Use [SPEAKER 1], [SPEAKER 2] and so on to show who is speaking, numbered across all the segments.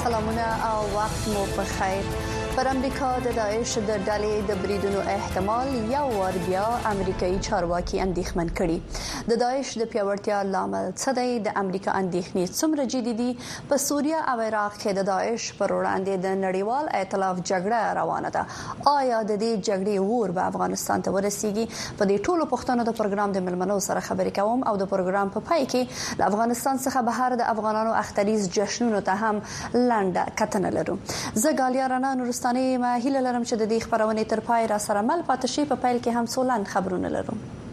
[SPEAKER 1] سلامونه او وخت مو په خیر. پر امریکا د داعش د ډلې د بریدونو احتمال یو ور بیا امریکایي چارواکي اندېښمن کړي. د داعش د پیاوړتیا لامل څه دی؟ د امریکا اندېښنې څومره جدي دي؟ په سوریه او عراق کې د داعش پر وړاندې د نړیوال ائتلاف جګړه روانه ده. آیا د دې جګړې اور به افغانستان ته ورسیږي؟ په دې ټولو پوښتنو د پروګرام د ملمنو سره خبرې کوم او د پروګرام په پای کې د افغانستان څخه بهر د افغانانو اختریز جشنونو ته هم لنډه کتنه لرو. زه ګالیا رانا نورستاني ما هیله لرم چې د دې خبرونه تر پای را سره مل پاتې شي. په پیل کې هم سولان خبرونه لرو.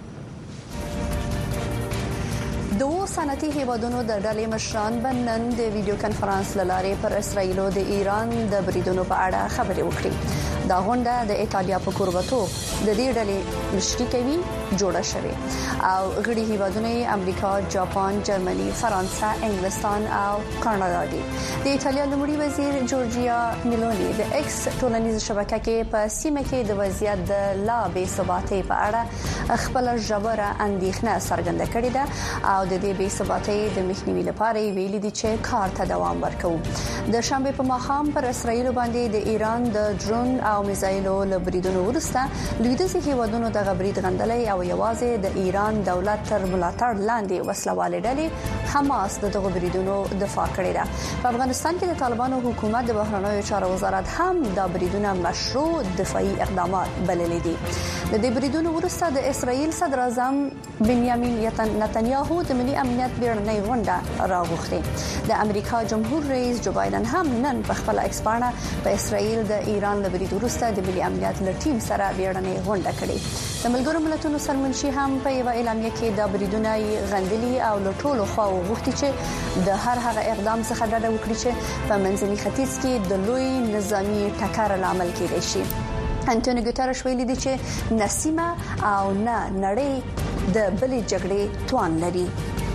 [SPEAKER 1] دو صنعتي هیوادونو د ډلې مشران بنن د ویډیو کانفرنس لارې پر اسرائیل او د ایران د بریدونو په اړه خبرې وکړي. دا غونډه د ایتالیا په کوربتو د دې ډلې مشري کوي جوړه شوې او غړي هیوادونه امریکا، جاپان، جرمني، فرانسه، انګلستان او کاناډا دي. د ایتالیا لومړي وزیر جورجیا میلونی د ایکس ټولنیز شبکې کې په سیمه کې د وضعیت د لا بې ثباتۍ په اړه خپل ژوره اندېښنه څرګنده کړې ده او د دې بې ثباتۍ د مخنیوي لپاره ویلي دي چې کار ته دوام ورکوي. د شنبه په ماښام پر اسرائیل باندې د ایران د ډرون او میزایلو لبریدونو ورسته لویدیځ هیوادونو د غبرید غندلې او یوازې د ایران دولت تر ملاتړ لاندې وسلواله ډلې حماس دغه بریدونو دفاع کړې ده. په افغانستان کې د طالبانو حکومت د بهرنیو چارو وزارت هم د بریدونو مشروع دفاعي اقدامات بللي دي. د دې بریدونو ورسته د اسرائیل صدر اعظم بنیامین نتنیاهو د ملي امنیت بیړنۍ غونډه راغوښتې. د امریکا جمهور رئیس جو بایدن هم نن په خپل ایکسپانه په اسرائیل د ایران له برید وروسته د ملي امنیت له ټیم سره بیړنۍ غونډه کړې. د ملګرو ملتونو سرمنشي هم په یو اعلامیه کې د بریدونو غندلي او له ټولو خواو غوښتي چې د هر هغه اقدام څخه ډډه وکړي چې په منځني ختیځ کې د لوی نظامی ټکر لامل کېدای شي. انټونیو ګوتریش ویلي دی چې نسیمه او نه نړۍ د بلې جګړې توان لري.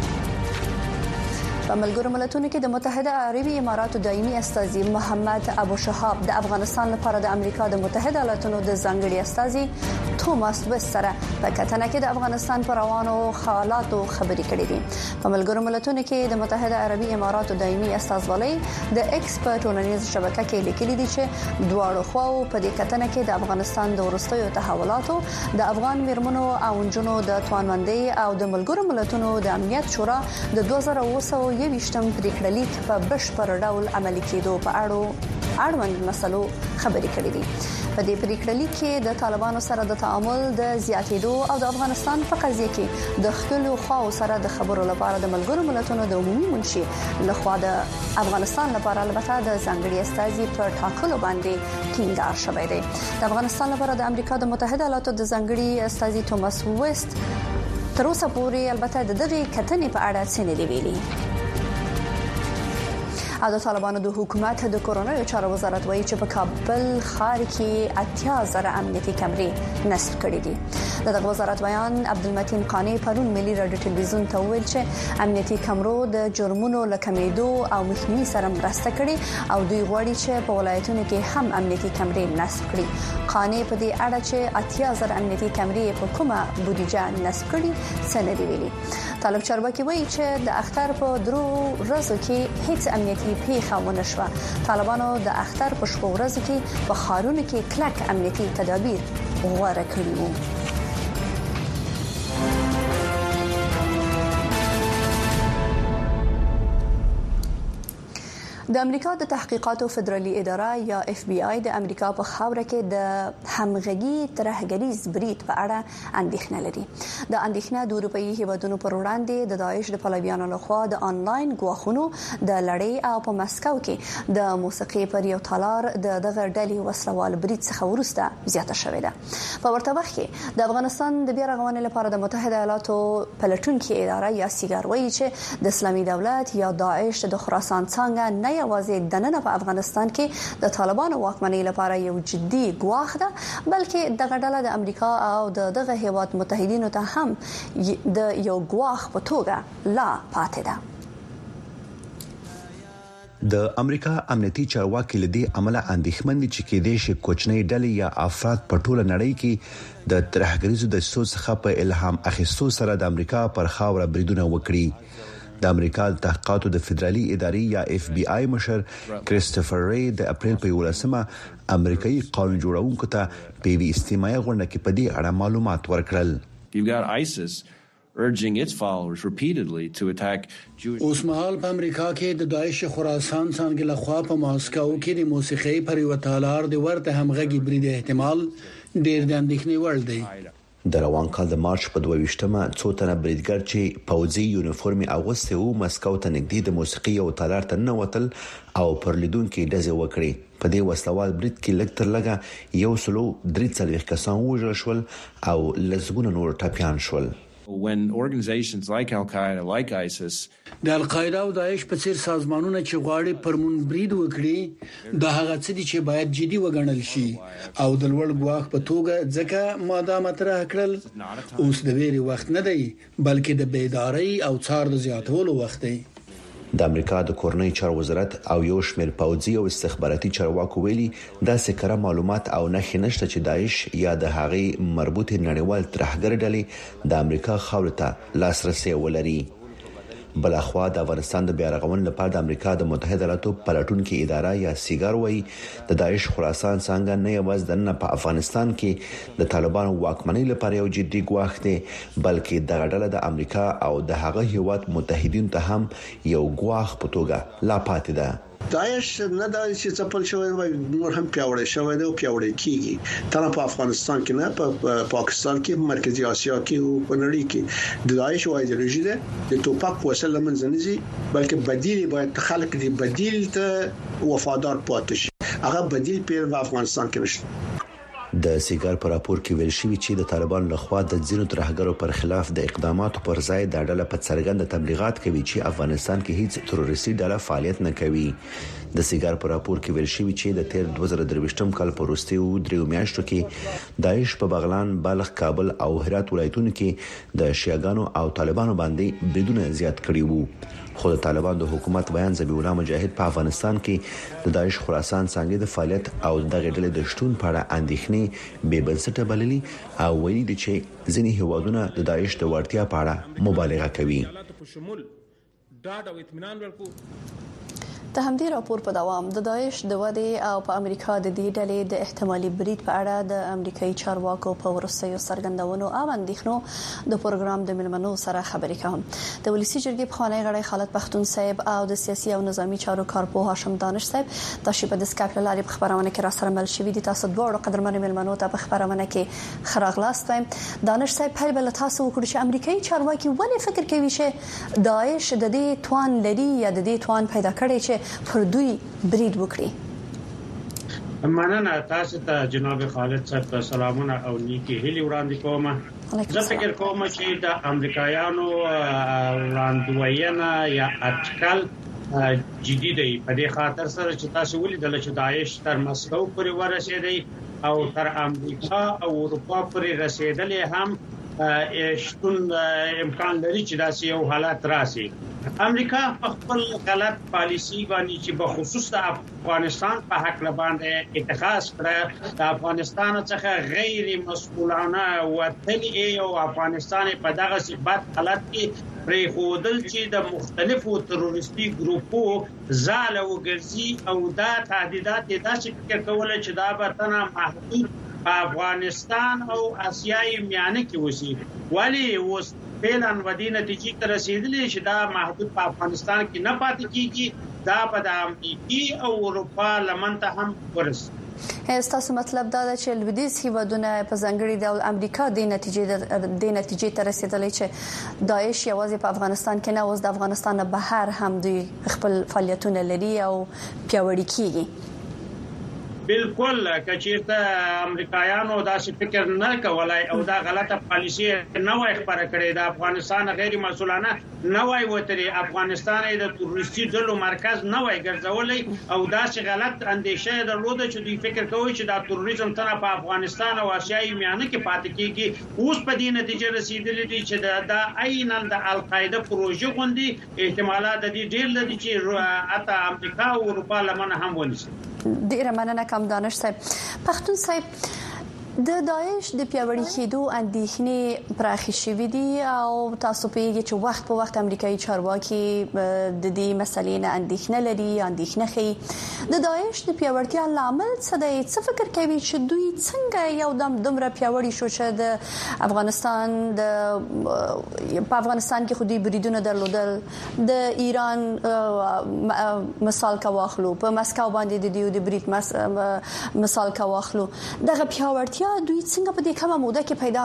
[SPEAKER 1] په ملګرو ملتونو کې د متحده عربي اماراتو دایمي استازي محمد ابو شهاب د افغانستان لپاره د امریکا د متحده ایالاتونو د ځانګړي استازي توماس وست سره په کتنه کې د افغانستان پر روانو حالاتو خبرې کړې دي. په ملګرو ملتونو کې د متحده عربي اماراتو دایمي استازولۍ د ایکسپرت ټولنیز شبکې کې لیکلي دي چې دواړو خواو په دې کتنه کې د افغانستان د ورستیو تحولاتو، د افغان میرمنو او نجونو د توانمندۍ او د ملګرو ملتونو د امنیت شورا د 2021م پریکړه لیک په بشپړ ډول عملي کېدو په اړوند مسلو خبرې کړې دي. په دې پریکړه لیک کې د طالبانو سره د تعامل د زیاتېدو او د افغانستان په قضیه کې د خپلو خواو سره د خبرو لپاره د ملګرو ملتونو د عمومي منشي لخوا د افغانستان لپاره البته د ځانګړي استازي پر ټاکلو باندې ټینګار شوی دی. د افغانستان لپاره د امریکا د متحده ایالاتو د ځانګړي استازي توماس وست تر اوسه پورې البته د دغه کتنې په اړه څه نه دی ویلي. او د طالبانو د حکومت د کورونو چارو وزارت وایي چې په کابل ښار کې 80,000 امنیتي کمرې نصب کړې دي. د وزارت بیان عبدالمتین قانی پرون ملي رادیو ټلویزیون ته ویل چې امنیتي کمرو د جرمونو لکمېدو او مخنیوي سره مرسته کړې او دوی غواړي چې په ولایتونو کې هم امنیتي کمرې نصب کړي. قانی په دې اړه چې 80,000 امنیتي کمرې په کومه بودیجه نصب کړي څه نه دی ویلي. طالب چارواکي وایي چې د اختر په درو ورځو کې هیڅ امنیتي پیښه ونه شوه. طالبانو د اختر په شپږ ورځو کې په ښارونو کې کلک امنیتي تدابیر غوره کړي وو. د امریکا د تحقیقاتو فدرالي اداره یا اف بی آی د امریکا په خاوره کې د همغږي ترهګریز برید په اړه اندېښنه لري. د اندېښنه د اروپאי هیوادونو پر وړاندې د داعش د پلویانو لخوا د انلاین غواخونو د لړۍ او په مسکو کې د موسیقي پر یو تالار د دغه ډلې وسلوال برید څخه ورسته زیاته شوې ده. په ورته وخت کې د افغانستان د بیا رغونې لپاره د متحده ایالاتو پلټونکو اداره یا سیګار وایي چې د اسلامي دولت یا داعش د خراسان څنګه نه یوازې د نن په افغانستان کې د طالبانو واکمنۍ لپاره یو جدي ګواښ ده، بلکې دغه ډله د امریکا او دغه هیواد متحدینو ته هم د یو ګواښ په توګه لا پاتې ده.
[SPEAKER 2] د امریکا امنیتي چارواکي لدی عمله اندېښمن دي چې کېدې شي کوچنۍ ډلې یا افراد په ټوله نړۍ کې د ترهګریزو د سوڅ څخه په الهام اخیستو سره د امریکا پر خاوره بریدونه وکړي. د امریکا د تحقیقاتو د فدرالي ادارې یا FBI مشر کریسټوفر ری د اپریل په 11مه امریکایي قانون جوړونکو ته په وی استماعي غونډه کې په دې اړه معلومات ورکړل.
[SPEAKER 3] You've got ISIS urging its followers repeatedly to attack Jewish.
[SPEAKER 4] اوس مهال په امریکا کې د داعش خراسان څنګه لخوا په ماسکو کې د موسیقي پر یو تالار د ورته همغږي برید احتمال ډېر د اندېښنې وړ دی.
[SPEAKER 2] د روان کال د مارچ په 22مه څو تنه بریدګر چې پوځي یونیفورم اغوسته وو مسکو ته نږدې د موسیقي او تالار ته ننوتل او پر لیدونکو ډزې وکړې. په دې وسلوال برید کې لکتر لګه 143 کسان وژل شول او لزګونه نور ټاپیان شول.
[SPEAKER 3] When organizations like Al-Qaeda, like ISIS,
[SPEAKER 4] د القاعده او داعش په څیر سازمانونه چې غواړي پرمون برید وکړي د هغه څه دي چې باید جدي وګڼل شي او د لوړ ګواښ په توګه ځکه ماده مطرح کړل اوس د ویري وخت نه دی بلکې د بیداری او څار د زیاتولو وخت دی.
[SPEAKER 2] د امریکا د کورنۍ چارو وزارت او یو شمېر پوځي او استخباراتي چارواکو ویلي دا سکره معلومات او نښې نشته چې داعش یا د هغې مربوطه نړیوال ترهګر ډلې د امریکا خاورې ته لاسرسي ولري. بلخوا د افغانستان د بیارغون لپاره د امریکا د متحده ایالاتو پلاتونکو اداره یا سیګار وایي د داعش خراسان څنګه نه یوازې د افغانستان کې د طالبانو واکمنۍ لپاره یو جدي ګواښ دی بلکې د غړډله د امریکا او د هغه هیواد متحدین ته هم یو ګواښ په توګه لا پاتې ده.
[SPEAKER 5] داعش نه دا چې څپل شوی وي نور هم پیاوړی شوی دی او پیاوړی کیږي تر په افغانستان کې نه په پاکستان کې مرکزی اسیا کې او په نړۍ کې د داعش ایدئولوژي ده د توپک وسله منځنۍ بلکې بدیل باید خلک دي بدیل ته وفادار پاتې شي هغه بدیل په افغانستان کې نشته.
[SPEAKER 2] د سیګار پر راپور کې ویل شوی چې د طالبان لخوا د ځینو ترهګرو پر خلاف د اقداماتو پر ځای د ډله په څرګنده تبلیغات کوي چې افغانستان کې هیڅ تروریستي ډله فعالیت نه کوي. د سیګار پر راپور کې ویل شوی چې د 2023 کال په وروستیو 3 میاشتو کې داعش په بغلان، بلخ، کابل او هرات ولایتونو کې د شیعاګانو او طالبانو باندې بریدونه زیات کړي وو. خو د طالبان د حکومت بیان ذبیح الله مجاهد په افغانستان کې د داعش خراسان څنګه د فعالیت او د غډلې د شتون په اړه اندېښنې بې بنسټه بللي او ویلي دي چې ځینې هیوادونه د داعش د وړتیا په اړه مبالغه کوي.
[SPEAKER 1] د همدې راپور په دوام د داعش د ودې او په امریکا د دې ډلې د احتمالي برید په اړه د امریکایي چارواکو په ورسېو څرګندونو او اندېښنو د پروګرام د ملمنو سره خبرې کوم. د ولسی جرګې پخوانی غړی خالد پختون صاحب او د سیاسي او نظامی چارو کارپوه هاشم دانش صاحب د شپه د سکایپ لارې په خبرونه کې را سره مل شوې دي. تاسو دوه قدرمن ملمنو ته په خبرونه کې خراغلاست وایم. دانش صاحب په بل تاسو وکړو چې امریکایي چارواکي ولې فکر کوي چې داعش د دې توان لري یا د دې توان پیدا کړي چې پر دوی برید وکړي.
[SPEAKER 6] مننه تاسو ته جناب خالد صاحب سلامونه او نیکی هیلې وړاندې کوم. زه فکر کوم چې د امریکایانو وړاندوینه یا اټکل جدي دی په دې خاطر سره چې تاسو ولیدل چې داعش تر مسکو پورې ورسېدی او تر امریکا او اروپا پورې رسیدلې هم شتون امکان لري چې داسې یو حالت راشي. امریکا په خپل غلط پالیسی باندې چې په خصوص د افغانستان په حق باندې اتخاذ کړ د افغانستان څخه غیر مسؤلانه وتلی او افغانستان په دغه صفات حالت کې پرې خودل چې د مختلفو تروریستي ګروپو زاله وګرځي او دا تهدیدات داسې فکر کول چې دا به تنه محدود په افغانستان او اسیاي میانه کې وسی ولی اوس فعلا ودی نتیجې ته رسیدلې چې دا محدود په افغانستان کې نه پاتې کیږي دا په د امریکا او اروپا لمن ته هم ورسي.
[SPEAKER 1] تاسو مطلب دا چې لویدیز هیوادونه په ځانګړي ډول امریکا د نتیجې ته رسیدلې چې داعش یوازې په افغانستان کې نه اوس د افغانستان بهر هم دوی خپل فعالیتونه لري او پیاوړي کیږي.
[SPEAKER 6] بالکل کچیرته امریکایانو داسې فکر نه کولای او دا غلطه پالیسی نه وای خبره کړې د افغانستان غیر مسؤلانه نه وای وتري افغانستان د تروریستي ډلو مرکز نه وای ګرځولې او داسې غلط اندیشه درلوده چې دوی فکر کوي چې دا تروریزم تنه په افغانستان او اسیاي میانه کې پاتې کیږي. اوس په دې نتیجه رسیدلې دي چې دا عیناً د القاعده پروژه غوندي احتمالات د دې ډېر لدی چې اته امریکا او اروپا لمنه هم ونیسي.
[SPEAKER 1] ډیره مننه کوم دانش صاحب. پختون صاحب د داعش د پیاوړي کېدو اندېښنې پراخې شوې دي او تاسو پیږي چې وخت په وخت امریکایي چارواکي د دې مسلې نه اندېښنه ښيي د داعش د پیاوړتیا لامل څه دی؟ څه فکر کوي چې دوی څنګه یو دم دومره پیاوړي شو چې د افغانستان په افغانستان کې خو دوی بریدونه درلودل، د ایران مثال کا واخلو، په مسکو باندې د دیو د برید مثال کا واخلو، دغه پیاوړتیا دوی څنګه په دې کومه موده کې پیدا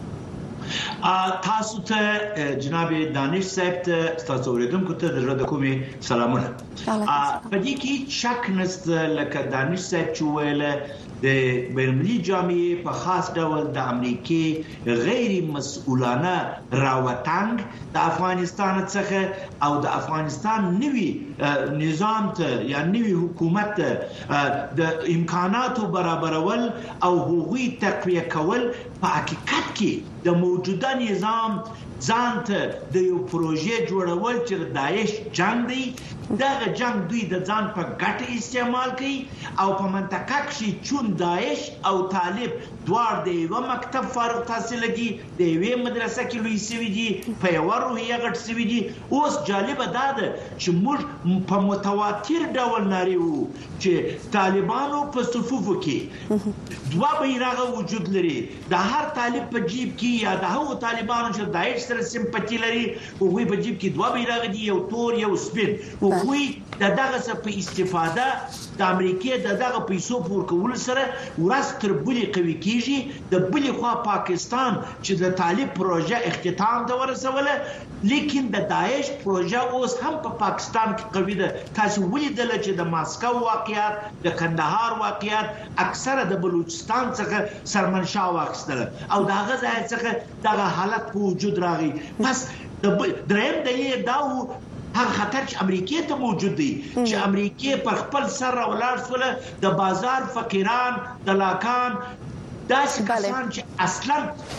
[SPEAKER 1] کړ؟
[SPEAKER 7] تاسو ته جناب دانش صاحب ته تاسو اوریدونکو ته د زړه کومې سلامونه. په دې کې شک نشته لکه دانش صاحب چې ویل د بینالمللي جامعې په خاص ډول د امریکای غیر مسؤلانه راوتنګ د افغانستان څخه او د افغانستان نوي نظام ته یا نوي حکومت ته د امکاناتو برابرول او حقوقي تقویه کول په حقیقت کې د موجوده نظام ځان ته د یو پروژې جوړول چې داعش جنگ دی، دغه جنگ دوی د ځان په ګټه استعمال کوي او په منطقه کې چون داعش او طالب دوار د یو مکتب فارغ التحصیل دي، د یوې مدرسې کې لوی سوي دي، په یو روحیه غټ سوي دي. اوس جالب ده چې موږ په متواتر ډول ناري وو چې طالبانو په صفوفو کې دوه بیرغ وجود لري، د هر طالب په جیب کې یا د هغو طالبانو چې داعش سره سمپاتي لري او وی په جیب کې دوه بیرغ دي، یو تور یو سپین، او وی دغه څه په استفاده د امریکای دغه پیسو پور کول سره ورځ تر بلې قوي کیږي. د بلې خوا پاکستان چې د طالب پروژه اختتام ته ورسوله، لیکن د داعش پروژه اوس هم په پاکستان کې قوي ده. تاسو ولیدل چې د ماسکو واقعیت، د کندهار واقعیت اکثره د بلوچستان څخه سرمنشا واخیستل او دغه ځای څخه دغه حالت په وجود راغی. پس دریم دلیل دا و هغه خطر چې امریکای ته موجود دی چې امریکای پر خپل سر ولاړ سول، د بازار فقیران، د لاکان داسې کسان چې اصلا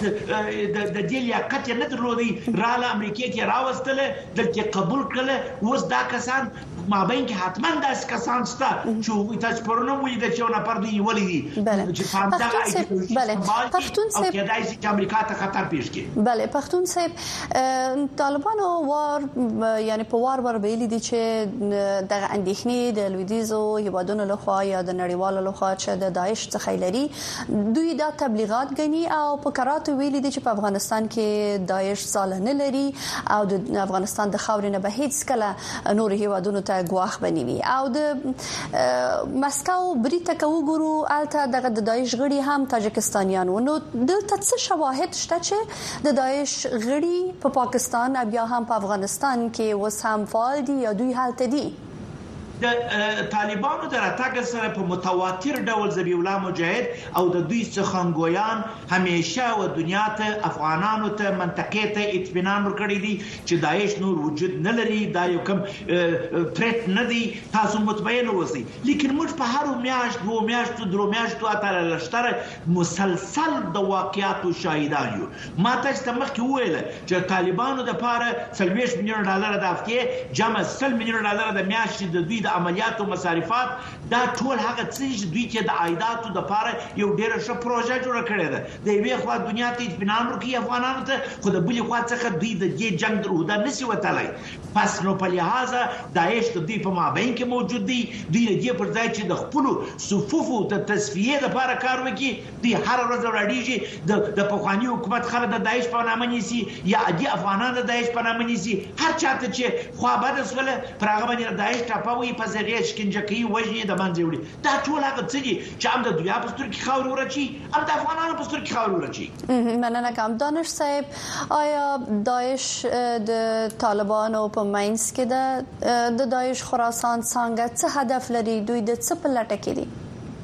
[SPEAKER 7] د دې لیاقت نه درلودي رااله امریکای کې راوستله، دلته قبول کړله. اوس دا کسان مابین کې حتما داسې کسان شته چې تاسو پرونه ولیدل چې نه پر دوی ولیدي چې فهم دا ایډیولوژي
[SPEAKER 1] پښتون صاحب
[SPEAKER 7] او کېدای شي چې امریکا ته خطر پیښ کړي.
[SPEAKER 1] بله پښتون صاحب طالبانو یعنی په وار ویلي دي چې دغه اندېښنې د لویدیزو هیوادونو لخوا یا د نړیوالو لخوا چې د داعش څخه لري، دوی دا تبلیغات غني او په کراتو ویلي دي چې په افغانستان کې داعش ځاله نه لري او د افغانستان د خاورې نه به هیڅ کله نور هیوادونو ته ګواښ بنوي. او د مسکو بریټه کو ګورو الته دغه د داعش غړي هم تاجکستانیان و. نو دلته څه شواهد شته چې د داعش غړي په پاکستان او بیا هم په افغانستان کې اوس هم فعال دي یا دوی حالت دي؟
[SPEAKER 7] د طالبانو د راتګ سره په متواتر ډول ذبیح الله مجاهد او د دوی څخه غویان همیشه و دنیا ته افغانانو ته منطقې ته اطمینان ورکړی دي چې داعش نور وجود نه لري، دا یو کوم تھریټ نه دی، تاسو مطمئن اوسئ. لیکن موږ په هر میاشت، دوه میاشتو، درو میاشتو اتل لشتره مسلسل د واقعاتو شاهدان یو. ما تاسو ته مخکې وویل چې طالبانو د پاره 40 میلیون ډالر د هفته جمع 100 میلیون ډالر د میاشتې د دوی د عملیاتو مصارفات، دا ټول هغه څه چې دوی ته د عایداتو د لپاره یو ډیره ښه پروژه جوړه کړې ده. د یوې خوا دنیا ته اطمینان ورکړي افغانانو ته، خو د بلې خوا څخه دوی د دې جنگ درهدا نشي وتلای. پس نو په لحاظه داعش د دوی په مابین کې موجود دي. دوی د پر ځای چې د خپل صفوفو د تصفیه لپاره کار وکړي، دوی هر ورځ راډیږي د پخوانی حکومت خلک د داعش په نامه نیسي یا د افغانانو د داعش په نامه نیسي. هر چاته چې خوا بد سره پر هغه باندې داعش ټاپوي، په ځای شکنجه کوي، وژني، د منځه وړي. دا ټول هغه څه دي چې هم د دوی په ستر کې خاور ورچی، هم د افغانانو په ستر کې خاور ورچی.
[SPEAKER 1] مننه کوم. دانش صاحب، آیا داعش د طالبانو په ماینس کې د داعش خراسان څنګه څه هدف لري؟ دوی د څه په لټه کې دي؟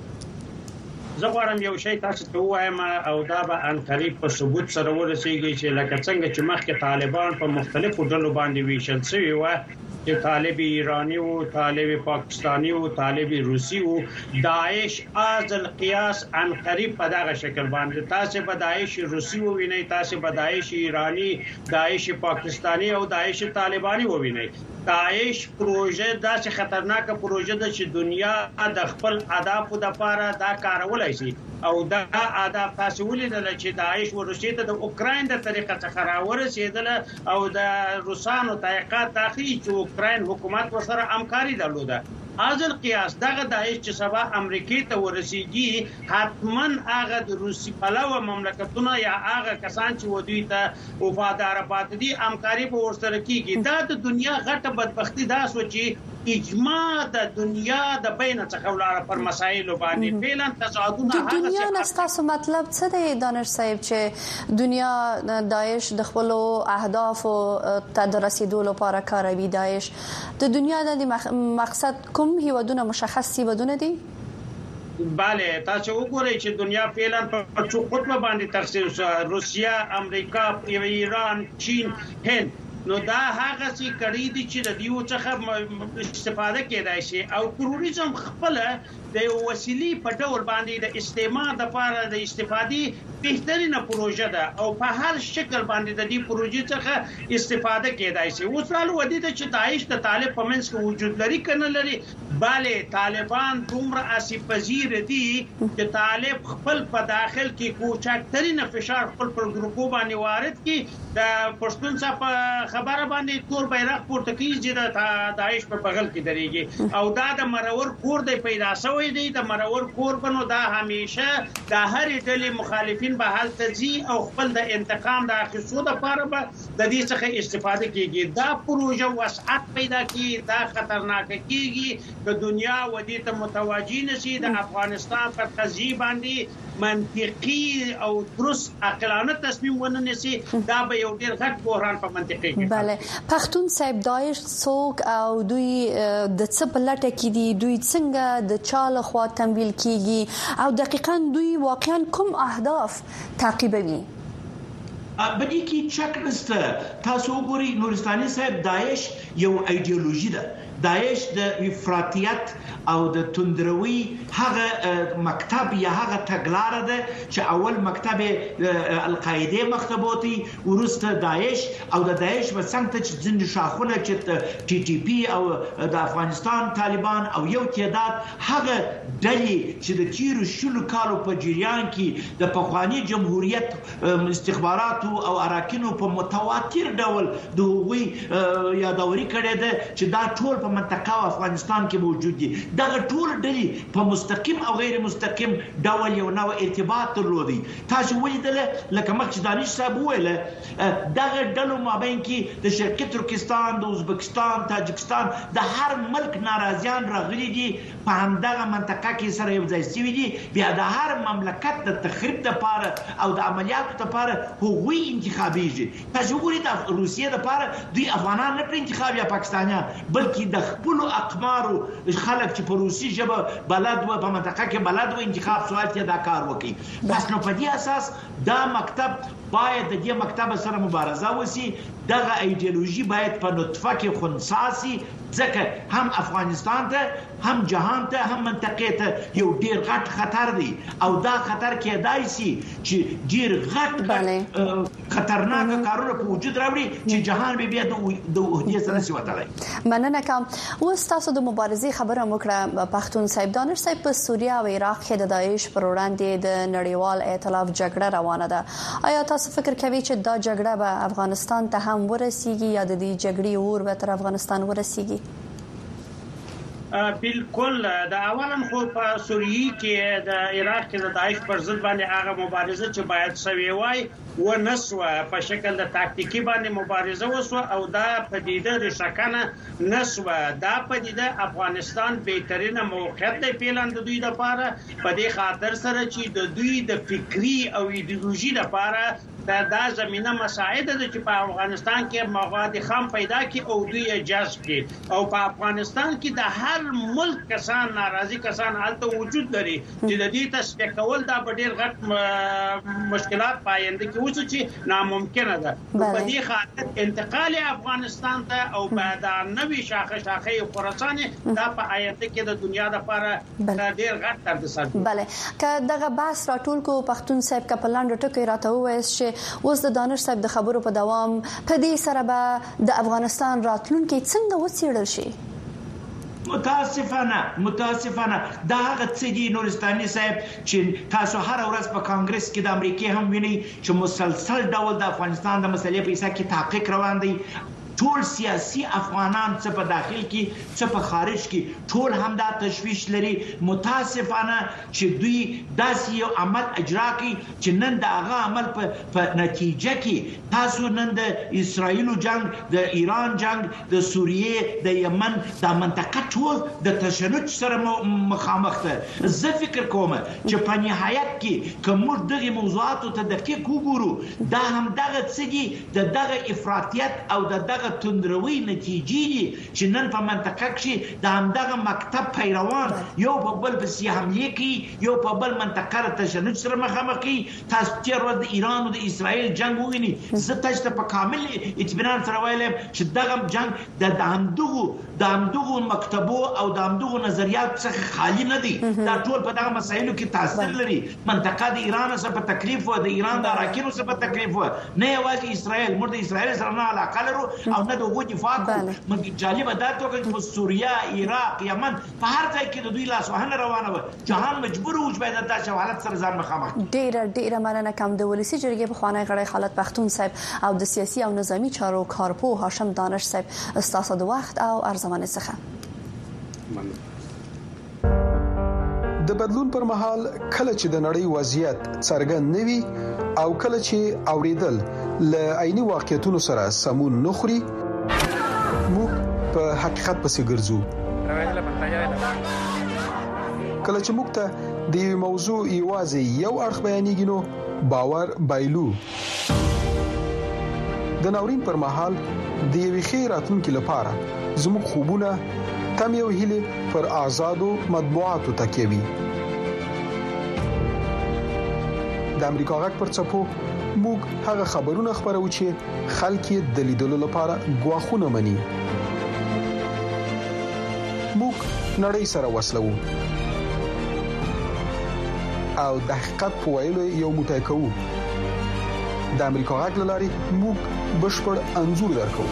[SPEAKER 6] زه غواړم یو شی تاسو ته ووایم او دا به ان قریب په ثبوت سره ورسیږي چې لکه څنګه چې مخکې طالبان په مختلفو ډلو باندې ویشل شوي و، چې طالب ایرانی و، طالب پاکستانی و، طالب روسی و. داعش از القياس ان قریب په دغه شکل باندې تاسو به داعش روسی ووینئ، تاسو به داعش ایرانی، داعش پاکستانی او داعش طالبانی ووینئ. داعش پروژه داسې خطرناک پروژه ده چې دنیا د خپل اهدافو لپاره دا کارولای کولای شي او دا اهداف تاسو ولیدل چې داعش ورسېد د اوکرين د طریقه څخه راورسېدل او د روسانو تحقیقات داخلي چې اوکرين حکومت ورسره همکاري درلوده ازل قیاس دغه داعش چې سبا امریکای ته ورسیږي حتمن هغه د روسي پلوه مملکتونه یا هغه کسان چې ودوی ته وفادار پاتې دي همکاري به ورسره کیږي دا د دنیا غټه بدبختی دا سوچي اجماع د دنیا د بین څخه ولاره پر مسایل باندې فعلا تصادونه
[SPEAKER 1] هغه د دنیا نستاسو مطلب څه دی دانش صاحب چې دنیا داعش د خپل اهداف ته د رسیدو لپاره کاروي داعش د دنیا د مقصد کوم هیوادونه مشخص هیوادونه دي
[SPEAKER 6] bale تاسو وګورئ چې دنیا فعلا په څو قطب باندې تقسیم روسیا امریکا ایران چین هند نو دا هغه چې کړي دي چې د دیو څخه استفاده کېدای شي او تروریزم خپل د وسیلې په ډول باندې د استعمال لپاره د استفادې بهترینه پروژه ده او په هر شکل باندې د دې پروژې څخه استفاده کېدای شي اوس حال ودی ته چې داعش د طالب په منځ کې وجود لري کنه لري bale طالبان دومره اسیب پذیر دي چې طالب خپل په داخل کې کوچاکترینه فشار خپل پر ګروپو باندې وارد کړي د پښتون څخه خبره باندې تور بیرغ پورته کیږي چې د داعش په بغل کې درېږي او دا د مرور کور دی پیدا شوی دی د مرور کور بنو دا همیشه د هر ډلې مخالفین به حل تزي او خپل د انتقام د اخیستو لپاره به د دې څخه استفاده کیږي دا پروژه وسعت پیدا کیږي دا خطرناک کیږي د دنیا ودی ته متوجي نشي د افغانستان پر قضیه باندې منطقي او درست عقلانه تصمیم وننسي دا به یو ډیر غټ بحران په منطقي کې
[SPEAKER 1] bale پښتون صاحب داعش څوک او دوی د څه په لټه کې دي دوی څنګه د چاله خوا تمویل کیږي او دقیقاً دوی واقعا کوم اهداف تعقیبوي
[SPEAKER 7] بدی کی چک نسته تاسو وګورئ نورستاني صاحب داعش یو ایدئولوژي ده داعش د افراطیت او د توندروي هغه مکتب یا هغه تګلار ده چې اول مکتب القاعده مکتبوتي ورسته داعش او د داعش وسنګ ته ځین شاخونه چې ټي ټي پی او د افغانستان طالبان او یو تعداد هغه ډلې چې د تیرو شلو کالو په جریان کې د پخوانی جمهوریت استخبارات او اراکینو په متواتر ډول دوی یادوري کړي ده چې دا ټول په منطقه او افغانستان کې موجود دي دا ټول ډلې په مستقیم او غیر مستقیم ډول یو نوع ارتباط درلودي تاسو ولیدل لکه مخکې دانش صاحب ویل دا ډلو مابین کې د شرقي ترکستان د ازبکستان تاجکستان د هر ملک ناراضیان راغلي دي په همدغه منطقه کې سره یو ځای شوي دي بیا د هر مملکت د تخریب لپاره او د عملیاتو لپاره هغوی انتخابیږي تاسو وګورئ د روسیې لپاره دوی افغانان نه پر انتخاب یا پاکستانیان بلکې د خپل اقمارو خلک چې په روسي ژبه بلد و په منطقه کې بلد و انتخاب سوال ته دا کار وکړي بس نو په دې اساس دا مکتب باید د دې مکتب سره مبارزه وسی دغه ایدئولوژي باید په نطفه کې خنثاسي ځکه هم افغانستان ته هم جهان ته هم منطقه ته یو ډیر غټ خطر دی او دا خطر کېدای شي چې ډیر غټ خطرناک کارونه په وجود راوړي چې جهان به بیا د وحدت سره سیوتلای
[SPEAKER 1] مننه کوم اوس تاسو د مبارزې خبره وکړه پښتون صاحب دانش صاحب په سوریه او عراق کې د داعش پر وړاندې د نړیوال ائتلاف جګړه روانه ده آیا تاسو فکر کوئ چې دا جګړه به افغانستان ته هم ورسیږي یا د دې جګړې اور به تر افغانستان ورسیږي
[SPEAKER 6] بالکل د اولا خو په سوریه کې د عراق کې د داعش پر ضد باندې هغه مبارزه چې باید سوي وای و نسوه په شکل د تاکتیکی باندې مبارزه وسو او دا پدیده رشکنه نسوه دا پدیده افغانستان بهترینه موقعیت دی پیلان د دوی لپاره په دې خاطر سره چې د دوی د فکری او ایدئولوژي لپاره دا زمينه مساعد ده چې په افغانستان کې مواد خام پیدا کی او دوی جذب کی او په افغانستان کې د هر ملک کسان ناراضي کسان حالت وجود لري چې د دې تصفیه کول دا ډېر غټ مشکلات پاینده کې اوس چې ناممکنه ده په دې خاطر انتقال افغانستان ته او بعد نوې شاخه خراسان دا په آینده کې د دنیا لپاره ډېر غټ دردسر
[SPEAKER 1] بله که دغه بحث راټول کو پښتون صاحب کپلان ټکو راته وایي چې اوس د دانش صاحب د خبرو په دوام په دې سره به د افغانستان راتلونکي څنګه وڅېړل شي
[SPEAKER 7] متاسفانه دا هغه څه دي نورستاني صاحب چې تاسو هر ورځ په کانګرس کې د امریکای هم ویني چې مسلسل ډول د افغانستان د مسلې په حساب کې تحقیق روان دی. ټول سیاسي افغانان څه په داخل کې څه په خارج کې ټول هم دا تشویش لري. متاسفانه چې دوی داسې یو عمل اجرا کوي چې نن د هغه عمل په نتیجه کې تاسو نن د اسرائیل جنگ، د ایران جنگ، د سوریه، د یمن د منطقه ټول د تشنج سره مخامخ ده. زه فکر کوم چې په نهایت کې کوم دغه موضوعات ته دقیق وګورو دا هم دغه څه دي د دغه افراطیت او د دغه تندروي نتیجې دي چې نن په منطقه کې د همدغه مکتب پیروان یو په بل پسې حمله کوي، یو په بل منطقه ته تشنج سره مخامخ کوي. تاسو تیر ورځ د ایران او د اسرائیل جنگ ویني. زه تاسو ته په کامل اطمینان سره وایم چې دغه جنگ د همدغو مکتبو او د همدغو نظریات څخه خالی نه دي. دا ټول په دغه مسایلو کې تاثیر لري. منطقه د ایران سره په تکلیف و، د ایران د اراکینو سره په تکلیف و، نه یوازې اسرائیل، موږ د اسرائیل سره نه علاقه لرو او نه د وګړي دفاع کوو. مګر جالب دا توګه په سوریه، عراق، یمن په هر ځای کې د دوی لاسوهنه روانه و. جهان مجبور و چې باید د حالت سره ځان مخامخ.
[SPEAKER 1] ډیره مننه. کوم د ولسی جرګې په خوانی غړی خالد پختون صاحب او د سیاسي او نظامی چارو کارپو هاشم دانش صاحب استاسو د وخت او ارزمانه څخه.
[SPEAKER 8] د بدلون پر مهال کله چې د نړۍ وضعیت څرګند نوي او کله چې اوریدل ل عیني واقعیتونو سره سمون نخري، موږ په حقیقت پسې ګرځو. کله چې موږ ته د موضوع یوازې یو اړخ بیانېږي نو باور بایلو. د ناورین پر مهال د یوې ښې راتلونکي لپاره زموږ خوبونه تم یو هیله پر آزادو مطبوعاتو تکیوي. د امریکا غږ پر چپو موږ هغه خبرونه خبرو چې خلک د لیدلو لپاره غواخونه مني. موږ نړۍ سره وصلو او د حقیقت په ویلو یو موټی کوو. د امریکا غږ لاري موږ بشپړ انزور درکو.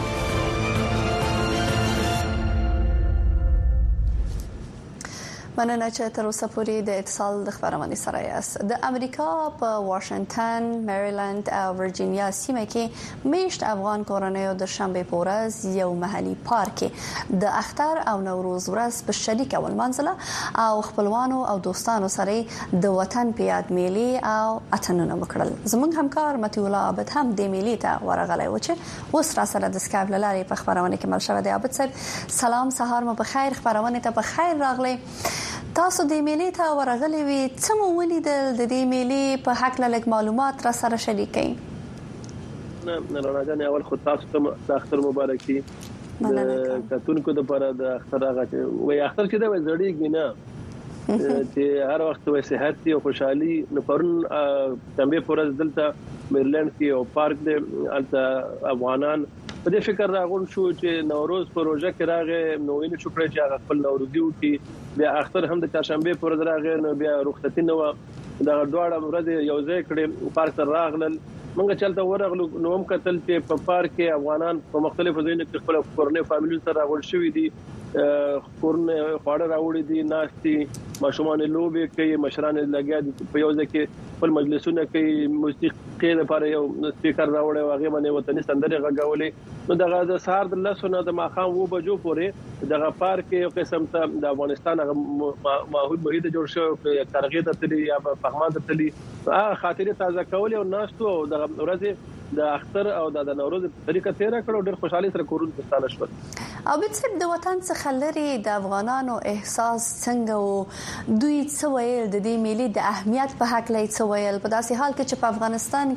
[SPEAKER 1] مننه چې تر اوسه پورې د اتصال د خبرونه سره یاست. د امریکا په واشنگټن، میریلند او ورجینیا سیمه کې میشت افغان کورنیو د شنبه په ورځ یو محلي پارک د اختر او نوروز ورځ په شریک ول منځله او خپلوانو او دوستانو سره د وطن په یاد میلې او اتنونه وکړل. زموږ همکار متي الله عابد هم د میلې ته ورغلی و چې اوس را سره د سکایپ لارې په خبرونه کې مل شوی دی. عابد صاحب سلام، سهار مو بخیر، خبرونه ته بخیر راغلی. تاسو د میلې ته ورغلي وي، څه مو ولیدل؟ د دې میلې په حق لږ معلومات را سره شریک کړئ.
[SPEAKER 9] نه راځي اول خو تاسو ته د اختر مبارکي د کتونکو لپاره د اختر هغه وي اختر چې د زړیږي نه چې هر وخت وي صحت او خوشحالي. نو پرون تنبيه پورز دلته میرلند کې او پارک د افغانان په دې فکر راغون شو چې نوروز پروژه کې راغې نو ویني شکر چې هغه خپل نوروزي وکي. بیا اختر هم د چاشنبه پر راغې نو بیا رخصتي نو دا دواړه ورځې یو ځای کړي پارک ته راغلل. موږ چلته ورغلو نو هم کتل چې په پارک کې افغانان په مختلفو ځایونو کې خپل کورنۍ فامیلی سره راغول شوي دي، کورنۍ خواړه راوړي دي، ناشتي ماشومان لوبي کوي، مشران لګیا دي په یو ځای کې خپل مجلسونه کوي، موسیقي لپاره یو سپیکر راوړي واغې باندې وطني سندرې غږولې. نو دغه د سهار د لسونه د ماخام و بجو پورې دغه پارک یو قسم ته د افغانستان ماحول محیط جوړ شو په ترغیب ته تللی یا په فهمان ته تللی خاطرې تازه کول او ناشتو او د ورځې د اختر او د نوروز په طریقه تیر کړو. ډېر خوشحالي سره کورونه ستاله شو.
[SPEAKER 1] او بڅ د وطن څخه لري د افغانانو احساس څنګه او دوی څه ویل د دې ملي د اهمیت په حق لای څه ویل په داسې حال کې چې په افغانستان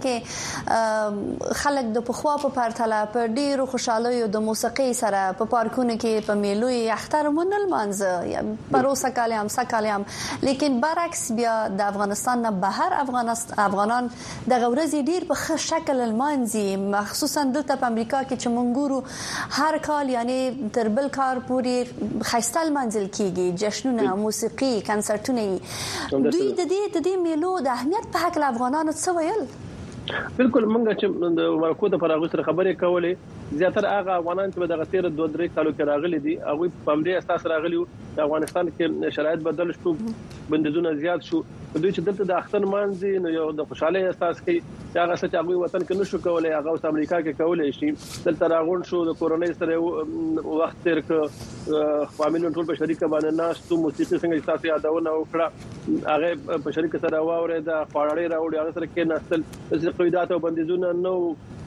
[SPEAKER 1] کې خلک د پخوا په پرتله په ډیرو خوشالیو د موسیقي سره په پارکونو کې په میلو اختر مونل منځ پروسه کالم سکالم، لیکن برعکس بیا د افغانستان نه بهر افغانان د غورزي ډیر په ښه شکل المانزي مخصوصا دلته په امریکا کې چې مونږ هر کال یعنی تر بل کار پوری خیستل منزل کیږي، جشنونه، موسیقي، کنسرتونه. دوی د دې میلو د اهمیت په حق افغانانو څه ویل؟
[SPEAKER 9] بالکل مونږ چې د ورکو د فراغ سره خبرې کولې زیاتره هغه افغانان چې د غتیر 2-3 کالو کې راغلي دي هغه په همدې اساس راغلي د افغانستان کې شرایط بدل شو بندیزونه زیات شو دوی چې دلته د اختر مانځي نو یو د خوشاله احساس کوي هغه څه چې هغه وطن کې نشو کولای هغه اوس امریکا کې کولای شي دلته راغون شو د کورونای سره وخت تیر ک فامیل ټول په شریکه باندې ناستو موسیقي څنګه تاسو یادونه وکړه هغه په شریکه سره واورې د خواړې راوړي هغه سره کې نستل د قیدات او بندیزونه نو